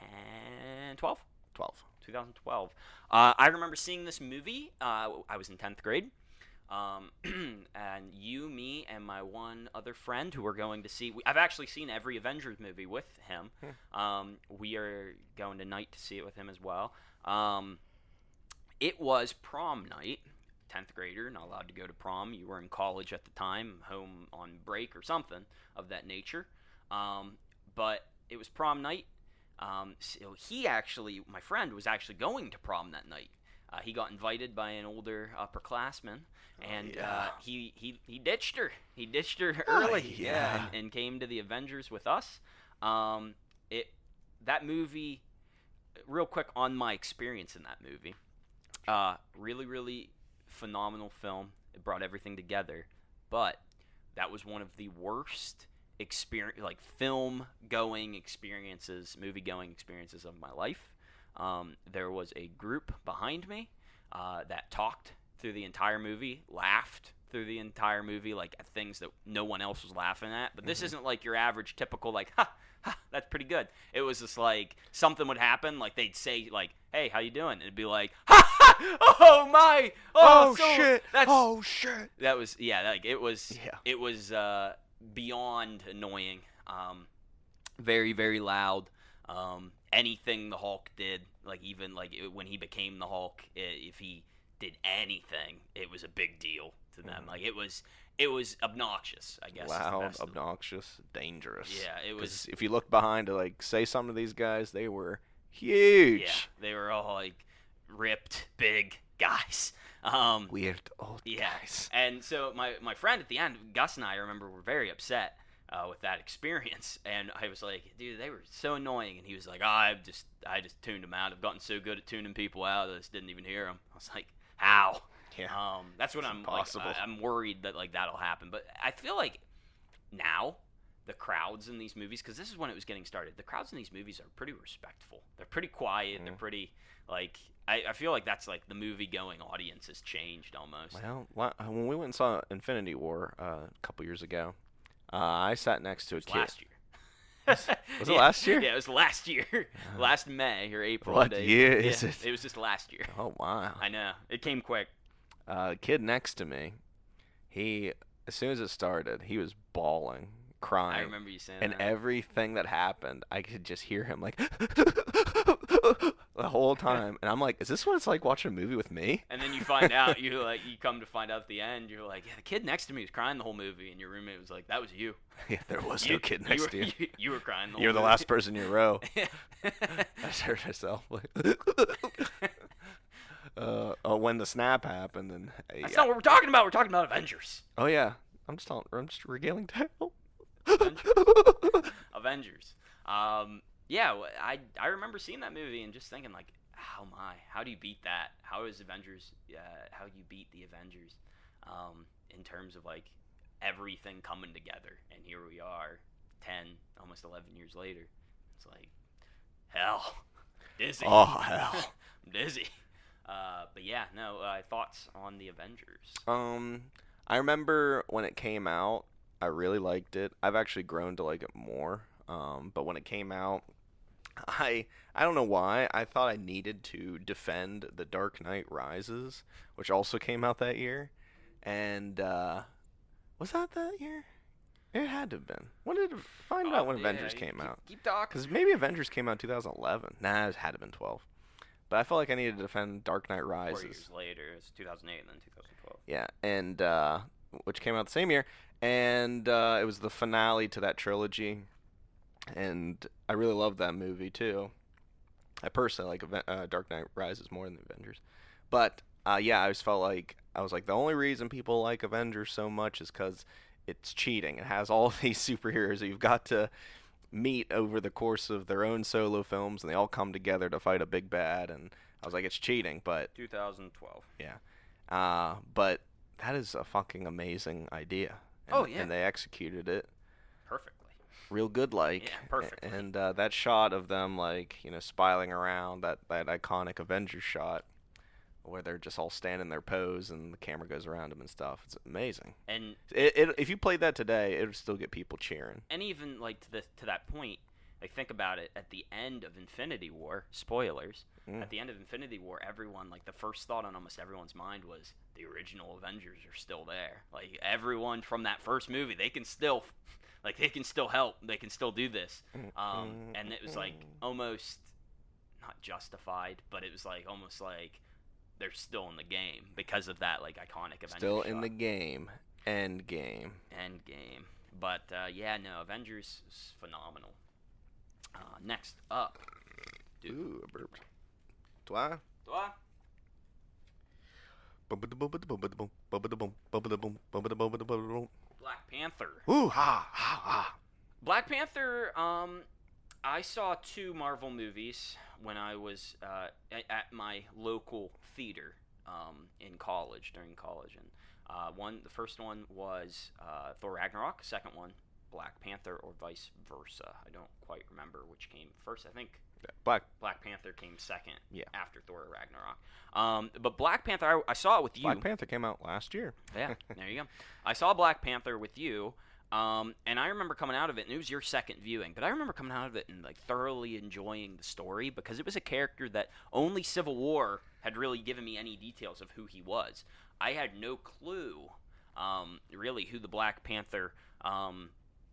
ten, twelve? twelve. twenty twelve. Uh, I remember seeing this movie. Uh, I was in tenth grade. Um, and you, me, and my one other friend who were going to see. We, I've actually seen every Avengers movie with him. Um, we are going tonight to see it with him as well. Um, it was prom night. tenth grader, not allowed to go to prom. You were in college at the time, home on break or something of that nature. Um, but it was prom night. Um, so he actually, my friend, was actually going to prom that night. Uh, he got invited by an older upperclassman, and yeah. uh, he, he he ditched her. He ditched her Oh, early, yeah. and, and came to the Avengers with us. Um, it that movie, real quick on my experience in that movie, uh, really really phenomenal film. It brought everything together, but that was one of the worst experience, like film going experiences, movie going experiences of my life. Um, there was a group behind me uh, that talked through the entire movie, laughed through the entire movie, like at things that no one else was laughing at. But this Mhm. isn't like your average typical, like, ha, ha, that's pretty good. It was just like something would happen, like they'd say, like, hey, how you doing? And it'd be like, ha, ha, oh my, oh, Oh, so shit. That's, Oh shit. that was, yeah, like it was, Yeah. it was uh, beyond annoying. Um, very, very loud. Um, anything the Hulk did, like even like it, when he became the Hulk, I if he did anything, it was a big deal to them. Mhm. Like it was, it was obnoxious. I guess. is the Loud, best of- obnoxious, dangerous. Yeah, it 'Cause was. if you look behind to like say some of these guys, they were huge. Yeah, they were all like ripped, big guys. Um, Weird old Yeah, guys. and so my, my friend at the end, Gus and I, I remember, were very upset uh, with that experience, and I was like, dude, they were so annoying, and he was like, oh, I just I just tuned them out. I've gotten so good at tuning people out, I just didn't even hear them. I was like, how? Yeah. Um, that's what It's I'm impossible. like. I, I'm worried that like that'll happen, but I feel like now the crowds in these movies, because this is when it was getting started, the crowds in these movies are pretty respectful. They're pretty quiet. They're Mm. pretty like. I, I feel like that's like the movie going audience has changed almost. Well, la- when we went and saw Infinity War uh, a couple years ago, uh, I sat next to a It was kid. last year. Was it Yeah, last year? Yeah, it was last year. Uh, last May or April. what April. year Yeah, is it? It was just last year. Oh wow! I know. It came quick. Uh, kid next to me, he as soon as it started, he was bawling, crying. I remember you saying And that. everything that happened, I could just hear him like, the whole time, and I'm like, is this what it's like watching a movie with me? And then you find out, you like, you come to find out at the end, you're like, yeah, the kid next to me was crying the whole movie, and your roommate was like, that was you. Yeah, there was you, no kid next you to were, you. you. You were crying the whole You're the movie. last person in your row. I heard myself. uh, oh, when the snap happened, and That's yeah. not what we're talking about. We're talking about Avengers. Oh yeah, I'm just telling, I'm just regaling tale. Avengers. Um, yeah, w- I I remember seeing that movie and just thinking like, how my, how do you beat that? How is Avengers? Uh, how you beat the Avengers? Um, in terms of like everything coming together, and here we are, ten, almost eleven years later. It's like, hell, dizzy. Oh hell. I'm dizzy. Uh, but yeah, no. Uh, thoughts on the Avengers? Um, I remember when it came out, I really liked it. I've actually grown to like it more. Um, but when it came out, I I don't know why I thought I needed to defend The Dark Knight Rises, which also came out that year. And uh, was that that year? It had to have been. When did find out Oh, when yeah, Avengers you came keep, out? Keep talking. Because maybe Avengers came out in two thousand eleven. Nah, it had to have been twelve. But I felt like I needed to defend Dark Knight Four Rises. years later, it's two thousand eight and then two thousand twelve. Yeah, and uh, which came out the same year, and uh, it was the finale to that trilogy, and I really loved that movie too. I personally like Aven- uh, Dark Knight Rises more than the Avengers, but uh, yeah, I always felt like I was like the only reason people like Avengers so much is because it's cheating. It has all these superheroes that you've got to meet over the course of their own solo films, and they all come together to fight a big bad. And I was like, it's cheating, but two thousand twelve. yeah. Uh, but that is a fucking amazing idea. And, Oh, yeah. And they executed it Perfectly. real good, like. Yeah, perfectly. And uh, that shot of them, like, you know, spiraling around, that, that iconic Avengers shot where they're just all standing their pose and the camera goes around them and stuff. It's amazing. And It, it, if you played that today, it would still get people cheering. and even like to the to that point, like think about it. At the end of Infinity War, spoilers. Mm. At the end of Infinity War, everyone like the first thought on almost everyone's mind was the original Avengers are still there. Like everyone from that first movie, they can still, like they can still help. They can still do this. Um, and it was like almost not justified, but it was like almost like they're still in the game because of that like iconic Avengers Still in shot. the game. End game. End game. But uh, yeah, no, Avengers is phenomenal. Uh, next up, dude. Ooh, I burped. Do I? Do I? Black Panther. Ooh, ha, ha, ha. Black Panther. Um, I saw two Marvel movies when I was uh, at, at my local theater um, in college during college, and uh, one the first one was uh, Thor Ragnarok. Second one, Black Panther, or vice versa. I don't quite remember which came first. I think Black. Black Panther came second. Yeah. After Thor Ragnarok. Um, but Black Panther, I, I saw it with you. Black Panther came out last year. Yeah, there you go. I saw Black Panther with you, um, and I remember coming out of it, and it was your second viewing, but I remember coming out of it and like thoroughly enjoying the story because it was a character that only Civil War had really given me any details of who he was. I had no clue, um, really, who the Black Panther um,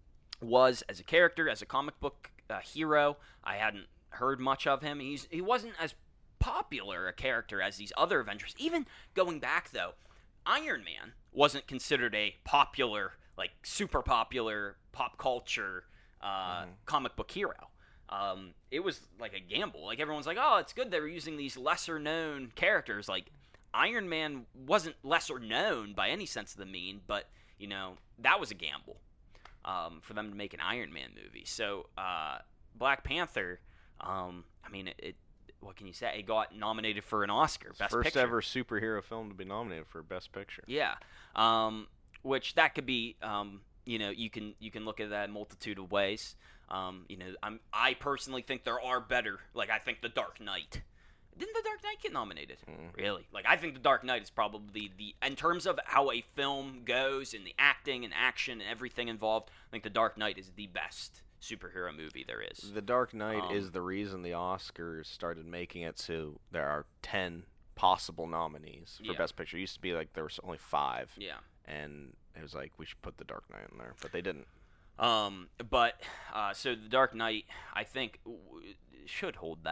was as a character, as a comic book uh, hero. I hadn't heard much of him. He's he wasn't as popular a character as these other Avengers. Even going back though, Iron Man wasn't considered a popular, like super popular pop culture uh, Mhm. comic book hero. Um, it was like a gamble. Like everyone's like, oh, it's good they were using these lesser known characters. Like Iron Man wasn't lesser known by any sense of the mean, but you know that was a gamble um, for them to make an Iron Man movie. So uh, Black Panther. Um, I mean, it, it. What can you say? It got nominated for an Oscar, Best First Picture. ever superhero film to be nominated for Best Picture. Yeah. Um, which that could be. Um, you know, you can you can look at that a multitude of ways. Um, you know, I'm I personally think there are better. Like I think The Dark Knight. Didn't The Dark Knight get nominated? Mm. Really? Like I think The Dark Knight is probably the in terms of how a film goes and the acting and action and everything involved. I think The Dark Knight is the best superhero movie there is. The Dark Knight Um, is the reason the Oscars started making it so there are ten possible nominees for Yeah. Best Picture. It used to be like there was only five, Yeah. and it was like we should put The Dark Knight in there, but they didn't. Um, but uh, so The Dark Knight, I think, w- should hold that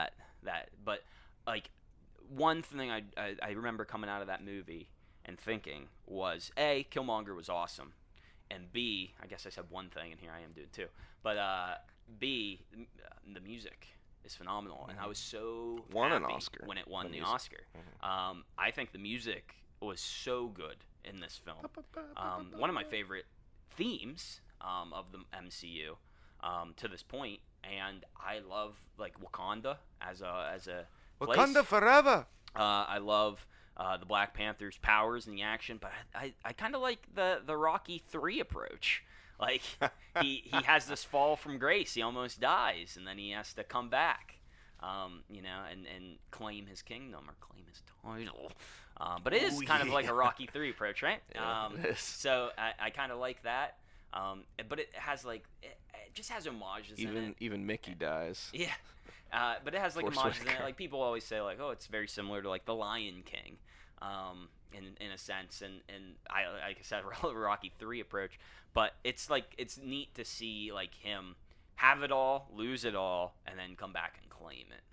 that. But like one thing I, I I remember coming out of that movie and thinking was A, Killmonger was awesome, and B, I guess I said one thing and here I am doing two, but uh, B, the music is phenomenal, and I was so Won an happy Oscar. when it won The the, music. Oscar. Um, I think the music was so good in this film. Um, one of my favorite themes um, of the M C U um, to this point, and I love like Wakanda as a as a place. Wakanda forever. Uh, I love uh, the Black Panther's powers and the action, but I, I, I kind of like the, the Rocky three approach. Like, he, he has this fall from grace. He almost dies, and then he has to come back, um, you know, and, and claim his kingdom or claim his title. Uh, but it is Ooh, kind of like yeah. a Rocky three approach, right? Yeah, um, it is. So I, I kind of like that. Um, but it has, like, it, it just has homages in Even it. even Mickey dies. Yeah, uh, but it has like Forrest homages in it. Whitaker. Like people always say, like, oh, it's very similar to like The Lion King, um, in in a sense. And and I like I said, Rocky three approach. But it's like it's neat to see like him have it all, lose it all, and then come back and claim it.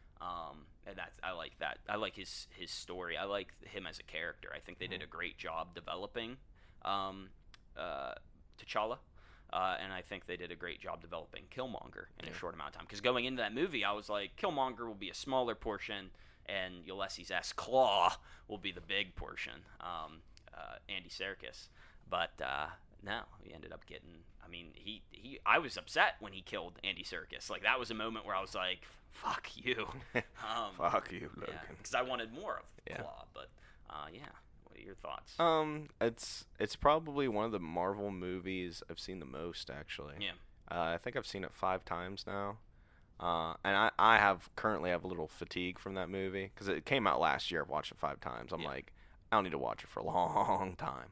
Um, and that's I like that. I like his his story. I like him as a character. I think they did a great job developing um, uh, T'Challa. Uh, and I think they did a great job developing Killmonger in Yeah. a short amount of time. Because going into that movie, I was like, Killmonger will be a smaller portion, and Ulysses S. Claw will be the big portion, um, uh, Andy Serkis. But uh, no, he ended up getting. I mean, he, he. I was upset when he killed Andy Serkis. Like that was a moment where I was like, "Fuck you." Um, Fuck you, Logan. because I wanted more of Yeah. Claw. But uh, yeah, what are your thoughts? Um, it's it's probably one of the Marvel movies I've seen the most, actually. Yeah. Uh, I think I've seen it five times now. Uh, and I, I have currently have a little fatigue from that movie because it came out last year. I've watched it five times. I'm Yeah. like, I don't need to watch it for a long time.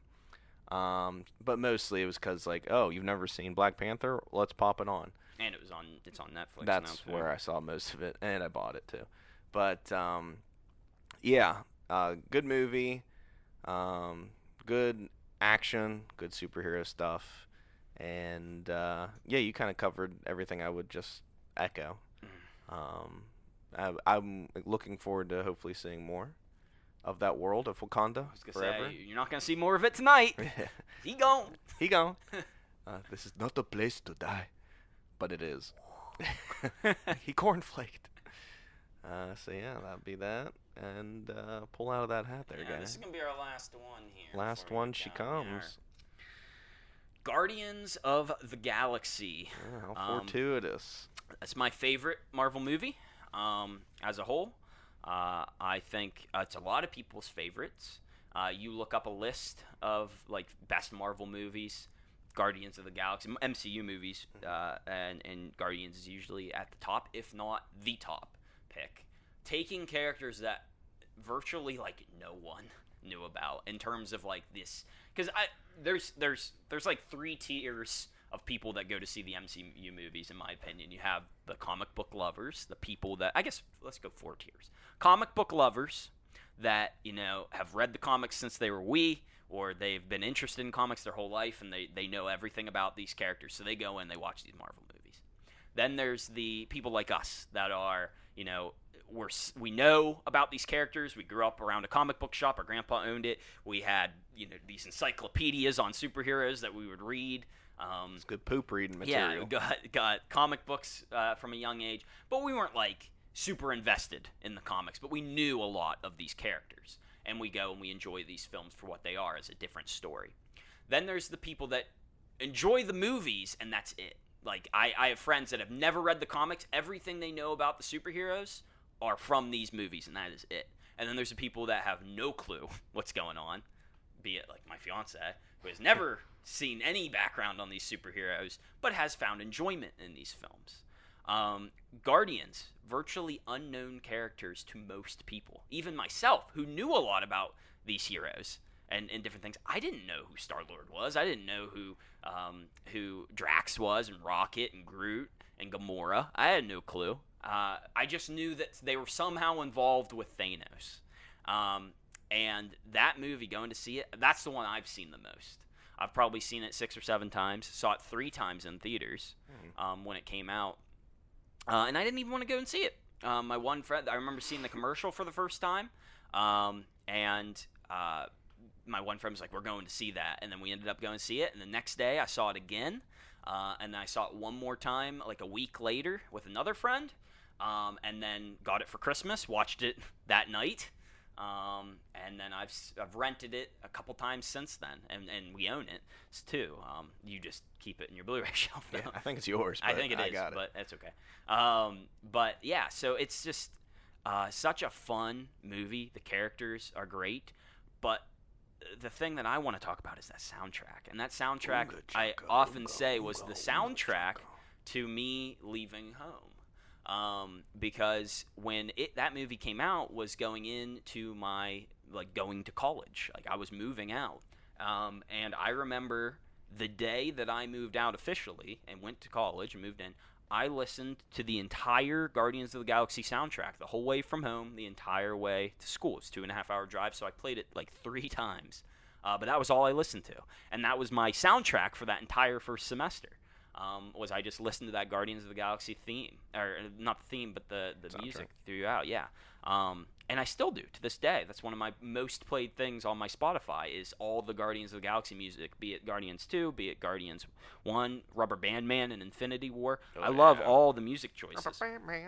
Um, but mostly it was because like, oh, you've never seen Black Panther? Let's pop it on. And it was on. It's on Netflix. That's now, too. where I saw most of it, and I bought it too. But um, yeah, uh, good movie, um, good action, good superhero stuff, and uh, yeah, you kind of covered everything I would just echo. Um, I, I'm looking forward to hopefully seeing more of that world of Wakanda I was gonna forever. say you're not gonna see more of it tonight. He gone. he gone. Uh, this is not the place to die, but it is. He cornflaked. Uh, so yeah, that'd be that, and uh, pull out of that hat there, Yeah, guy. this is gonna be our last one here. Last before we one, get she down there. comes. Guardians of the Galaxy. Yeah, how Um, fortuitous. It's my favorite Marvel movie um, as a whole. Uh, I think uh, it's a lot of people's favorites. Uh, you look up a list of like best Marvel movies, Guardians of the Galaxy, M C U movies, uh, and and Guardians is usually at the top, if not the top pick. Taking characters that virtually like no one knew about in terms of like this, because I there's there's there's like three tiers of people that go to see the M C U movies, in my opinion. You have the comic book lovers, the people that, I guess, let's go four tiers. Comic book lovers that, you know, have read the comics since they were wee, or they've been interested in comics their whole life, and they, they know everything about these characters, so they go in, they watch these Marvel movies. Then there's the people like us that are, you know, we're, we know about these characters. We grew up around a comic book shop. Our grandpa owned it. We had, you know, these encyclopedias on superheroes that we would read. Um, It's good poop reading yeah, material. we got got comic books uh, from a young age, but we weren't like super invested in the comics. But we knew a lot of these characters, and we go and we enjoy these films for what they are, as a different story. Then there's the people that enjoy the movies, and that's it. Like I, I have friends that have never read the comics. Everything they know about the superheroes are from these movies, and that is it. And then there's the people that have no clue what's going on, be it like my fiance, who has never seen any background on these superheroes, but has found enjoyment in these films. Um, Guardians, virtually unknown characters to most people, even myself, who knew a lot about these heroes and, and different things. I didn't know who Star-Lord was. I didn't know who um, who Drax was, and Rocket, and Groot, and Gamora. I had no clue. Uh, I just knew that they were somehow involved with Thanos. Um, and that movie, going to see it, that's the one I've seen the most. I've probably seen it six or seven times. Saw it three times in theaters um, when it came out. Uh, and I didn't even want to go and see it. Um, my one friend, I remember seeing the commercial for the first time, um, and uh, my one friend was like, "We're going to see that," and then we ended up going to see it. And the next day, I saw it again, uh, and then I saw it one more time, like a week later, with another friend, um, and then got it for Christmas. Watched it that night. Um, and then I've I've rented it a couple times since then, and, and we own it too. Um, you just keep it in your Blu-ray shelf. Yeah, I think it's yours. But I think it I is, got it. but that's okay. Um, but yeah, so it's just uh, such a fun movie. The characters are great, but the thing that I want to talk about is that soundtrack. And that soundtrack, Oonga I chugga, often oonga, say, was oonga, the oonga soundtrack chugga. to me leaving home. Um, because when it that movie came out was going into my like going to college, like I was moving out, um, and I remember the day that I moved out officially and went to college and moved in. I listened to the entire Guardians of the Galaxy soundtrack the whole way from home, the entire way to school. It's a two and a half hour drive, so I played it like three times. Uh, but that was all I listened to, and that was my soundtrack for that entire first semester. Um, was I just listened to that Guardians of the Galaxy theme, or not the theme, but the, the Soundtrack. music throughout, yeah. Um, and I still do to this day. That's one of my most played things on my Spotify is all the Guardians of the Galaxy music, be it Guardians two, be it Guardians one, Rubber Band Man, and Infinity War. Oh, I love yeah. all the music choices.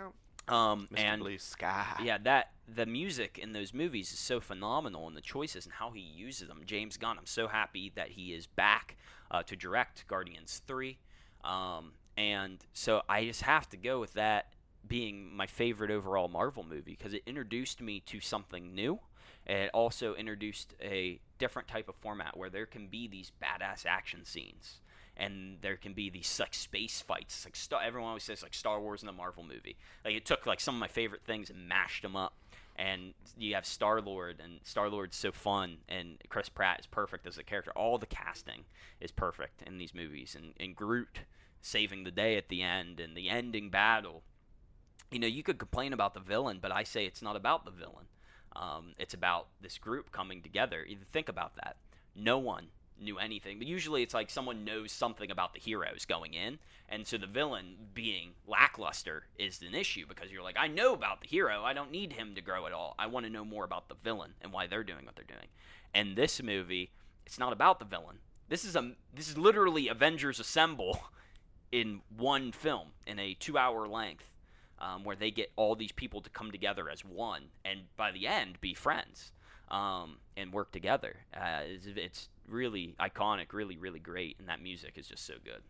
Um, Mister and Blue Sky. yeah, that the music in those movies is so phenomenal, and the choices and how he uses them. James Gunn, I'm so happy that he is back uh, to direct Guardians three. Um, and so I just have to go with that being my favorite overall Marvel movie because it introduced me to something new. And it also introduced a different type of format where there can be these badass action scenes. And there can be these like space fights. It's like Star, everyone always says like Star Wars in a Marvel movie. Like it took like some of my favorite things and mashed them up. And you have Star-Lord, and Star-Lord's so fun, and Chris Pratt is perfect as a character. All the casting is perfect in these movies, and, and Groot saving the day at the end, and the ending battle. You know, you could complain about the villain, but I say it's not about the villain. Um, it's about this group coming together. You think about that. No one knew anything, but usually it's like someone knows something about the heroes going in, and so the villain being lackluster is an issue because you're like, I know about the hero, I don't need him to grow at all. I want to know more about the villain and why they're doing what they're doing. And this movie, it's not about the villain. This is a this is literally Avengers Assemble in one film in a two-hour length, um, where they get all these people to come together as one, and by the end be friends. Um, and work together. Uh, it's, it's really iconic, really, really great, and that music is just so good.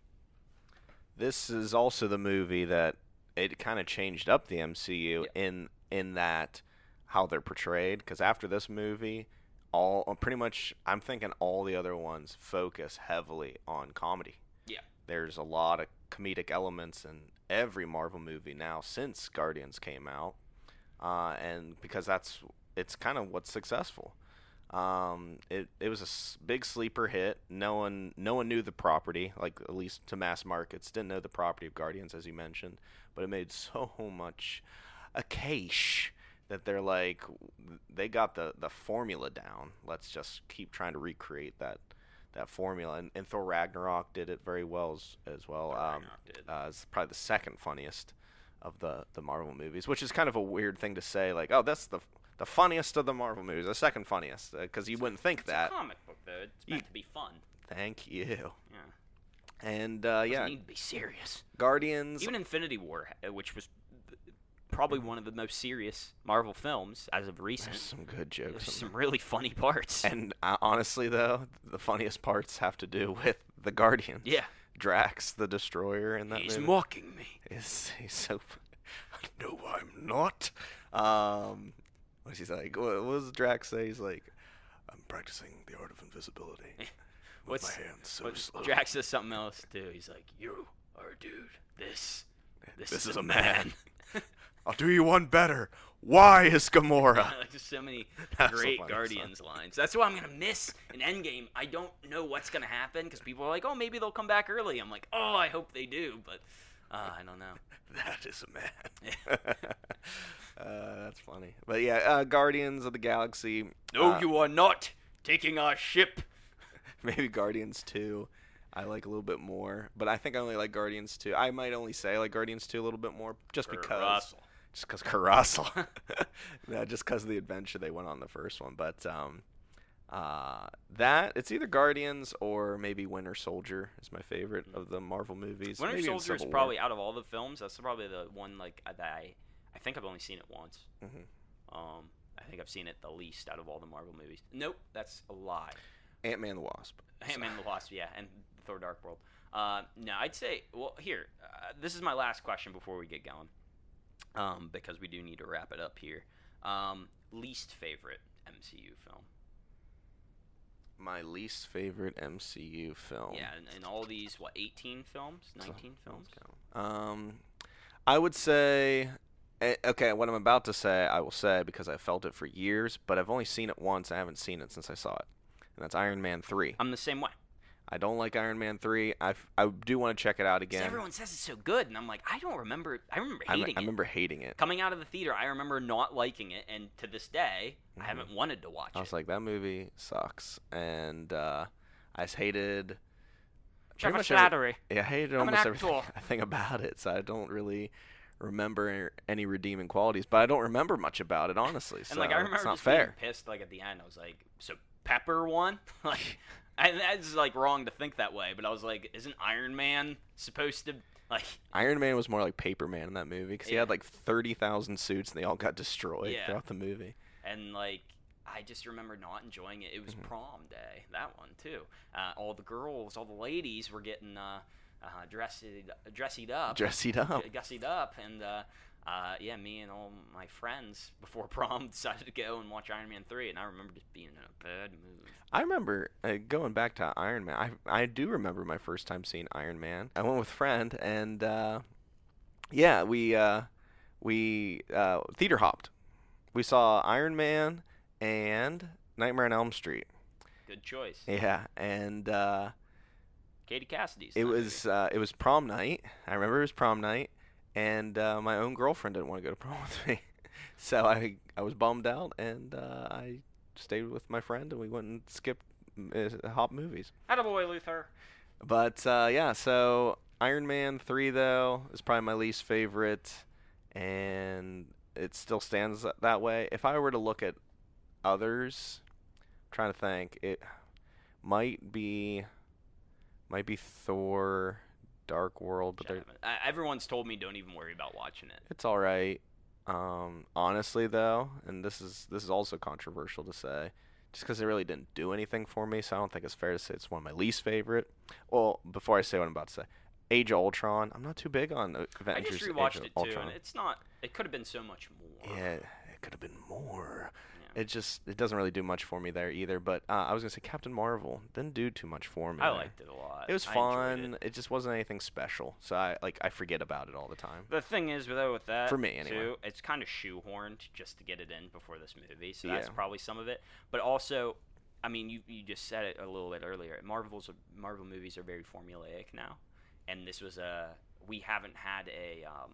This is also the movie that it kind of changed up the M C U Yeah. in in that how they're portrayed. Because after this movie, all pretty much, I'm thinking all the other ones focus heavily on comedy. Yeah. There's a lot of comedic elements in every Marvel movie now since Guardians came out, uh, and because that's it's kind of what's successful. Um, it it was a s- big sleeper hit. No one no one knew the property, like at least to mass markets, didn't know the property of Guardians, as you mentioned. But it made so much a cash that they're like, they got the, the formula down. Let's just keep trying to recreate that that formula. And, and Thor Ragnarok did it very well as, as well. Thor Um, Ragnarok did. uh, it's probably the second funniest of the, the Marvel movies, which is kind of a weird thing to say. Like, oh, that's the the funniest of the Marvel movies, the second funniest, because you wouldn't think It's that. a comic book, though. It's meant to be fun. Thank you. Yeah. And uh, Doesn't yeah, need to be serious. Guardians. Even Infinity War, uh, which was probably one of the most serious Marvel films as of recent. There's some good There's jokes. in some there. really funny parts. And uh, honestly, though, the funniest parts have to do with the Guardians. yeah. Drax, the Destroyer, in that He's movie. mocking me. Is he's so? f- No, I'm not. Um, what's he like? What, what does Drax say? He's like, I'm practicing the art of invisibility with What's my hands so what- slow. Drax says something else too. He's like, "You are a dude. This, this, This is, is a a man." I'll do you one better. Why is Gamora? like just so many That's so great funny, Guardians lines. That's what I'm gonna miss in Endgame. I don't know what's gonna happen because people are like, "Oh, maybe they'll come back early." I'm like, "Oh, I hope they do," but uh, I don't know. That is a man. uh, that's funny. But yeah, uh, Guardians of the Galaxy. No, uh, you are not taking our ship. maybe Guardians two. I like a little bit more, but I think I only like Guardians two. I might only say I like Guardians two a little bit more just Kurt because. Russell. just because Kurt Russell. No, just because of the adventure they went on in the first one. But um, uh, that it's either Guardians or maybe Winter Soldier is my favorite of the Marvel movies. Winter maybe even Soldier is Civil probably War. out of all the films. That's probably the one like that I I think I've only seen it once. Mhm. Um, I think I've seen it the least out of all the Marvel movies. Nope, that's a lie. Ant-Man the Wasp. Ant-Man and the Wasp, yeah, and Thor: Dark World. Uh, no, I'd say. Well, here, uh, this is my last question before we get going, um, because we do need to wrap it up here. Um, least favorite M C U film? My least favorite M C U film. Yeah, in, in all these, what, eighteen films, nineteen So, films? let's go. Um, I would say, eh, okay, what I'm about to say, I will say because I felt it for years, but I've only seen it once. I haven't seen it since I saw it, and that's Iron Man three. I'm the same way. I don't like Iron Man three. I I do want to check it out 'Cause again. everyone says it's so good, and I'm like, I don't remember. I remember I, hating I it. remember hating it. Coming out of the theater, I remember not liking it, and to this day, Mhm. I haven't wanted to watch I was it. like, that movie sucks, and uh, I just hated. Trevor pretty much every- Slattery. Yeah, I hated I'm an almost everything actor. thing about it, so I don't really remember any redeeming qualities. But I don't remember much about it, honestly. And so like I it's remember not just fair. being pissed like at the end. I was like, so Pepper won? like and that's like wrong to think that way, but I was like, isn't Iron Man supposed to like Iron Man was more like Paper Man in that movie because he Yeah. had like thirty thousand suits and they all got destroyed Yeah. throughout the movie. and like I just remember not enjoying it. It was Mhm. prom day, that one too. Uh, all the girls, all the ladies were getting uh, uh, dressed dressied up, Dressied up. g- gussied up, and uh, uh, yeah, me and all my friends before prom decided to go and watch Iron Man three, and I remember just being in a bad mood. I remember uh, going back to Iron Man. I I do remember my first time seeing Iron Man. I went with a friend, and uh, yeah, we uh, we uh, theater hopped. We saw Iron Man and Nightmare on Elm Street. Good choice. Yeah, and uh, Katie Cassidy's. it not was uh, it was prom night. I remember it was prom night, and uh, my own girlfriend didn't want to go to prom with me, so I I was bummed out, and uh, I stayed with my friend, and we went and skipped uh, hop movies. Attaboy, Luther. But uh, yeah, so Iron Man three though is probably my least favorite, and it still stands tha- that way. If I were to look at others, I'm trying to think, it might be might be Thor, Dark World, but Shut they're, up. I- Everyone's told me don't even worry about watching it. it's all right. Um, honestly though, and this is this is also controversial to say, just because they really didn't do anything for me, so I don't think it's fair to say it's one of my least favorite. Well, before I say what I'm about to say, Age of Ultron, I'm not too big on uh, I Avengers. just Age rewatched of it too, Ultron. and it's not. It could have been so much more. Yeah, it could have been more. Yeah. It just it doesn't really do much for me there either. But uh, I was gonna say Captain Marvel didn't do too much for me. I there. liked it a lot. It was I enjoyed fun. it. It. just wasn't anything special. So I like I forget about it all the time. The thing is, though, with that, For me, anyway. too, it's kind of shoehorned just to get it in before this movie. So that's Yeah. probably some of it. But also, I mean, you you just said it a little bit earlier. Marvel's Marvel movies are very formulaic now, and this was a we haven't had a. Um,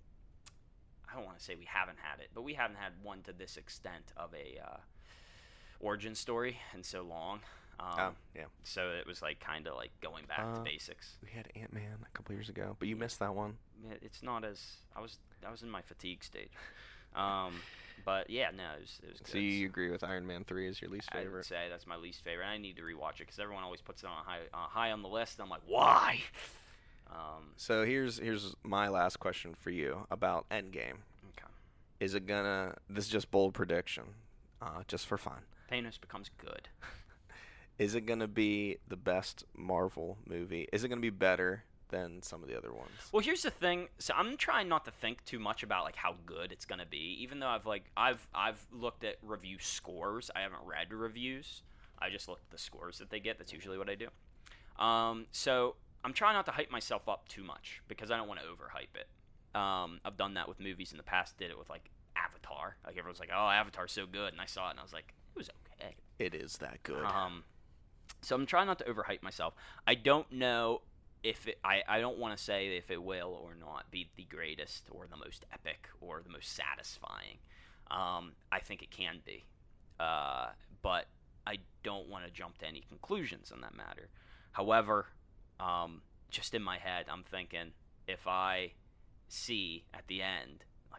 I don't want to say we haven't had it, but we haven't had one to this extent of a uh, origin story in so long. Um, Oh yeah, So it was like kind of like going back to Uh, basics. we had Ant Man a couple years ago, but you missed that one. Yeah, It's not as I was. I was in my fatigue stage. Um, but yeah, no, it was, it was good. So you agree with Iron Man three is your least I would favorite? say that's my least favorite. I need to rewatch it because everyone always puts it on high, uh, high on the list. I'm like, why? Um, So here's here's my last question for you about Endgame. okay. Is it gonna? This is just bold prediction, uh, just for fun. Thanos becomes good. Is it gonna be the best Marvel movie? Is it gonna be better than some of the other ones? Well, here's the thing. So I'm trying not to think too much about like how good it's gonna be, even though I've like I've I've looked at review scores. I haven't read reviews. I just looked at the scores that they get. That's usually what I do. Um, so I'm trying not to hype myself up too much because I don't want to overhype it. Um, I've done that with movies in the past. Did it with like Avatar. Like everyone's like, "Oh, Avatar's so good," and I saw it and I was like, "It was okay." It is that good. Um, so I'm trying not to overhype myself. I don't know if it, I, I don't want to say if it will or not be the greatest or the most epic or the most satisfying. Um, I think it can be. Uh, but I don't want to jump to any conclusions on that matter. However, um, just in my head, I'm thinking if I see at the end, like,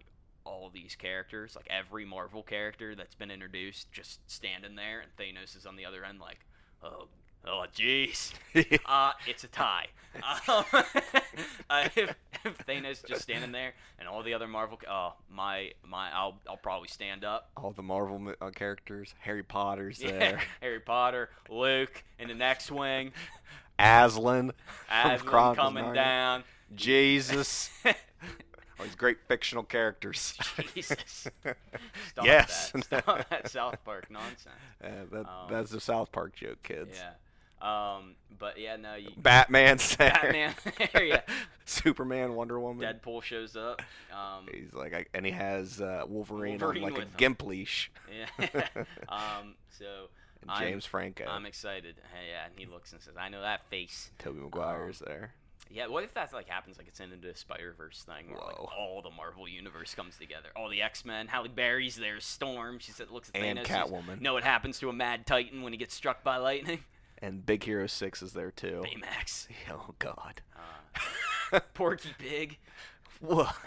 all these characters, like every Marvel character that's been introduced, just standing there, and Thanos is on the other end, like, oh, oh, jeez, uh, it's a tie. Um, uh, if, if Thanos just standing there, and all the other Marvel, oh my, my, I'll, I'll probably stand up. All the Marvel mo- uh, characters. Harry Potter's Yeah, there. Harry Potter, Luke in the next wing, Aslan. from Aslan Chronicles of coming Narnia. down. Jesus. All these great fictional characters. Jesus. Stop Yes. that. Stop that South Park nonsense. Uh, that, Um, that's the South Park joke, kids. Yeah. Um, but yeah, no, you, Batman's there. Batman there, yeah. Superman, Wonder Woman. Deadpool shows up. Um, He's like, I, and he has uh, Wolverine, Wolverine on like with a him. gimp leash. yeah. um, so And I'm- James Franco. I'm excited. Hey, yeah, and he looks and says, "I know that face." Tobey Maguire's there. Yeah, what if that like happens like it's in into a Spider-Verse thing where like Whoa. all the Marvel universe comes together, all the X-Men, Halle Berry's there, Storm. She said, looks at And Thanos. says, Catwoman. Know what happens to a Mad Titan when he gets struck by lightning? And Big Hero six is there too. Baymax. Oh, God. Uh, Porky Pig. What?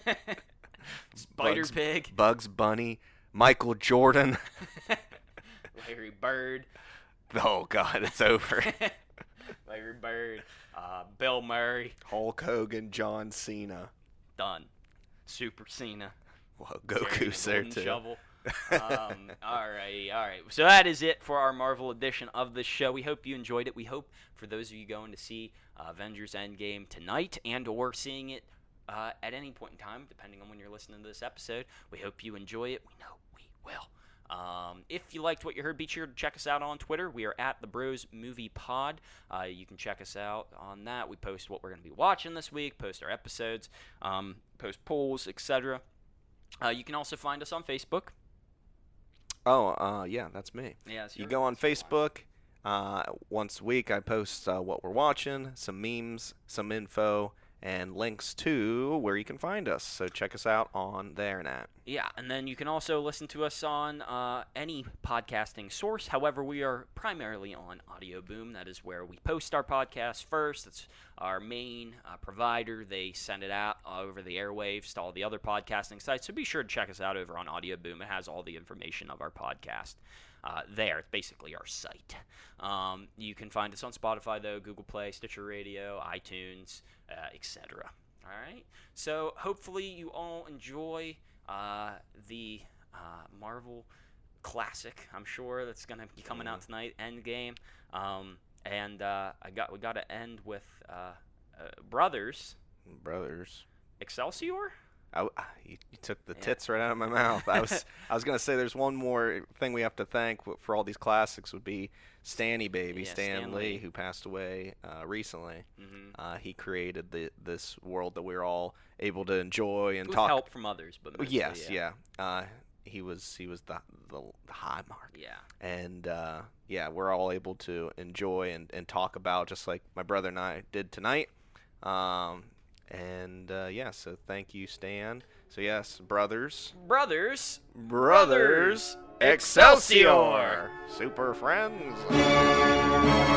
Spider Bugs- Pig. Bugs Bunny. Michael Jordan. Larry Bird. Oh, God, it's over. Larry Bird. Uh, Bill Murray. Hulk Hogan, John Cena. Done. Super Cena. Well, Carrying Goku's a there golden too. Shovel. um, alrighty, alright. So that is it for our Marvel edition of the show. We hope you enjoyed it. We hope for those of you going to see uh, Avengers Endgame tonight and or seeing it uh, at any point in time, depending on when you're listening to this episode, we hope you enjoy it. We know we will. Um, if you liked what you heard, be sure to check us out on Twitter. We are at the Bros Movie Pod. Uh, you can check us out on that. We post what we're going to be watching this week, post our episodes, um, post polls, et cetera. Uh, you can also find us on Facebook. Oh, uh, yeah, that's me. Yeah, so You you're- go on Facebook. Uh, once a week, I post uh, what we're watching, some memes, some info, and links to where you can find us. So check us out on there, Nat. Yeah, and then you can also listen to us on uh, any podcasting source. However, we are primarily on Audio Boom. That is where we post our podcast first. It's our main uh, provider. They send it out over the airwaves to all the other podcasting sites. So be sure to check us out over on Audio Boom. It has all the information of our podcast uh, there. It's basically our site. Um, you can find us on Spotify, though, Google Play, Stitcher Radio, iTunes, uh, et cetera. All right. So hopefully you all enjoy uh, the uh, Marvel classic. I'm sure that's going to be coming out tonight. Endgame. Um, and uh, I got we got to end with uh, uh, Brothers Brothers. Excelsior. I, I- you, you took the Yeah. tits right out of my mouth. I was I was gonna say there's one more thing we have to thank w- for all these classics would be Stanny Baby, Yeah, Stan, Stan Lee, Lee. who passed away uh, recently. Mm-hmm. Uh, he created the this world that we're all able to enjoy and With talk. help from others, but mostly, yes, yeah. yeah. Uh, he was he was the the, the high mark, Yeah. and uh, yeah, we're all able to enjoy and, and talk about just like my brother and I did tonight. Um, and uh, yeah, so thank you, Stan. So yes, brothers, Brothers. brothers, Excelsior! Super friends.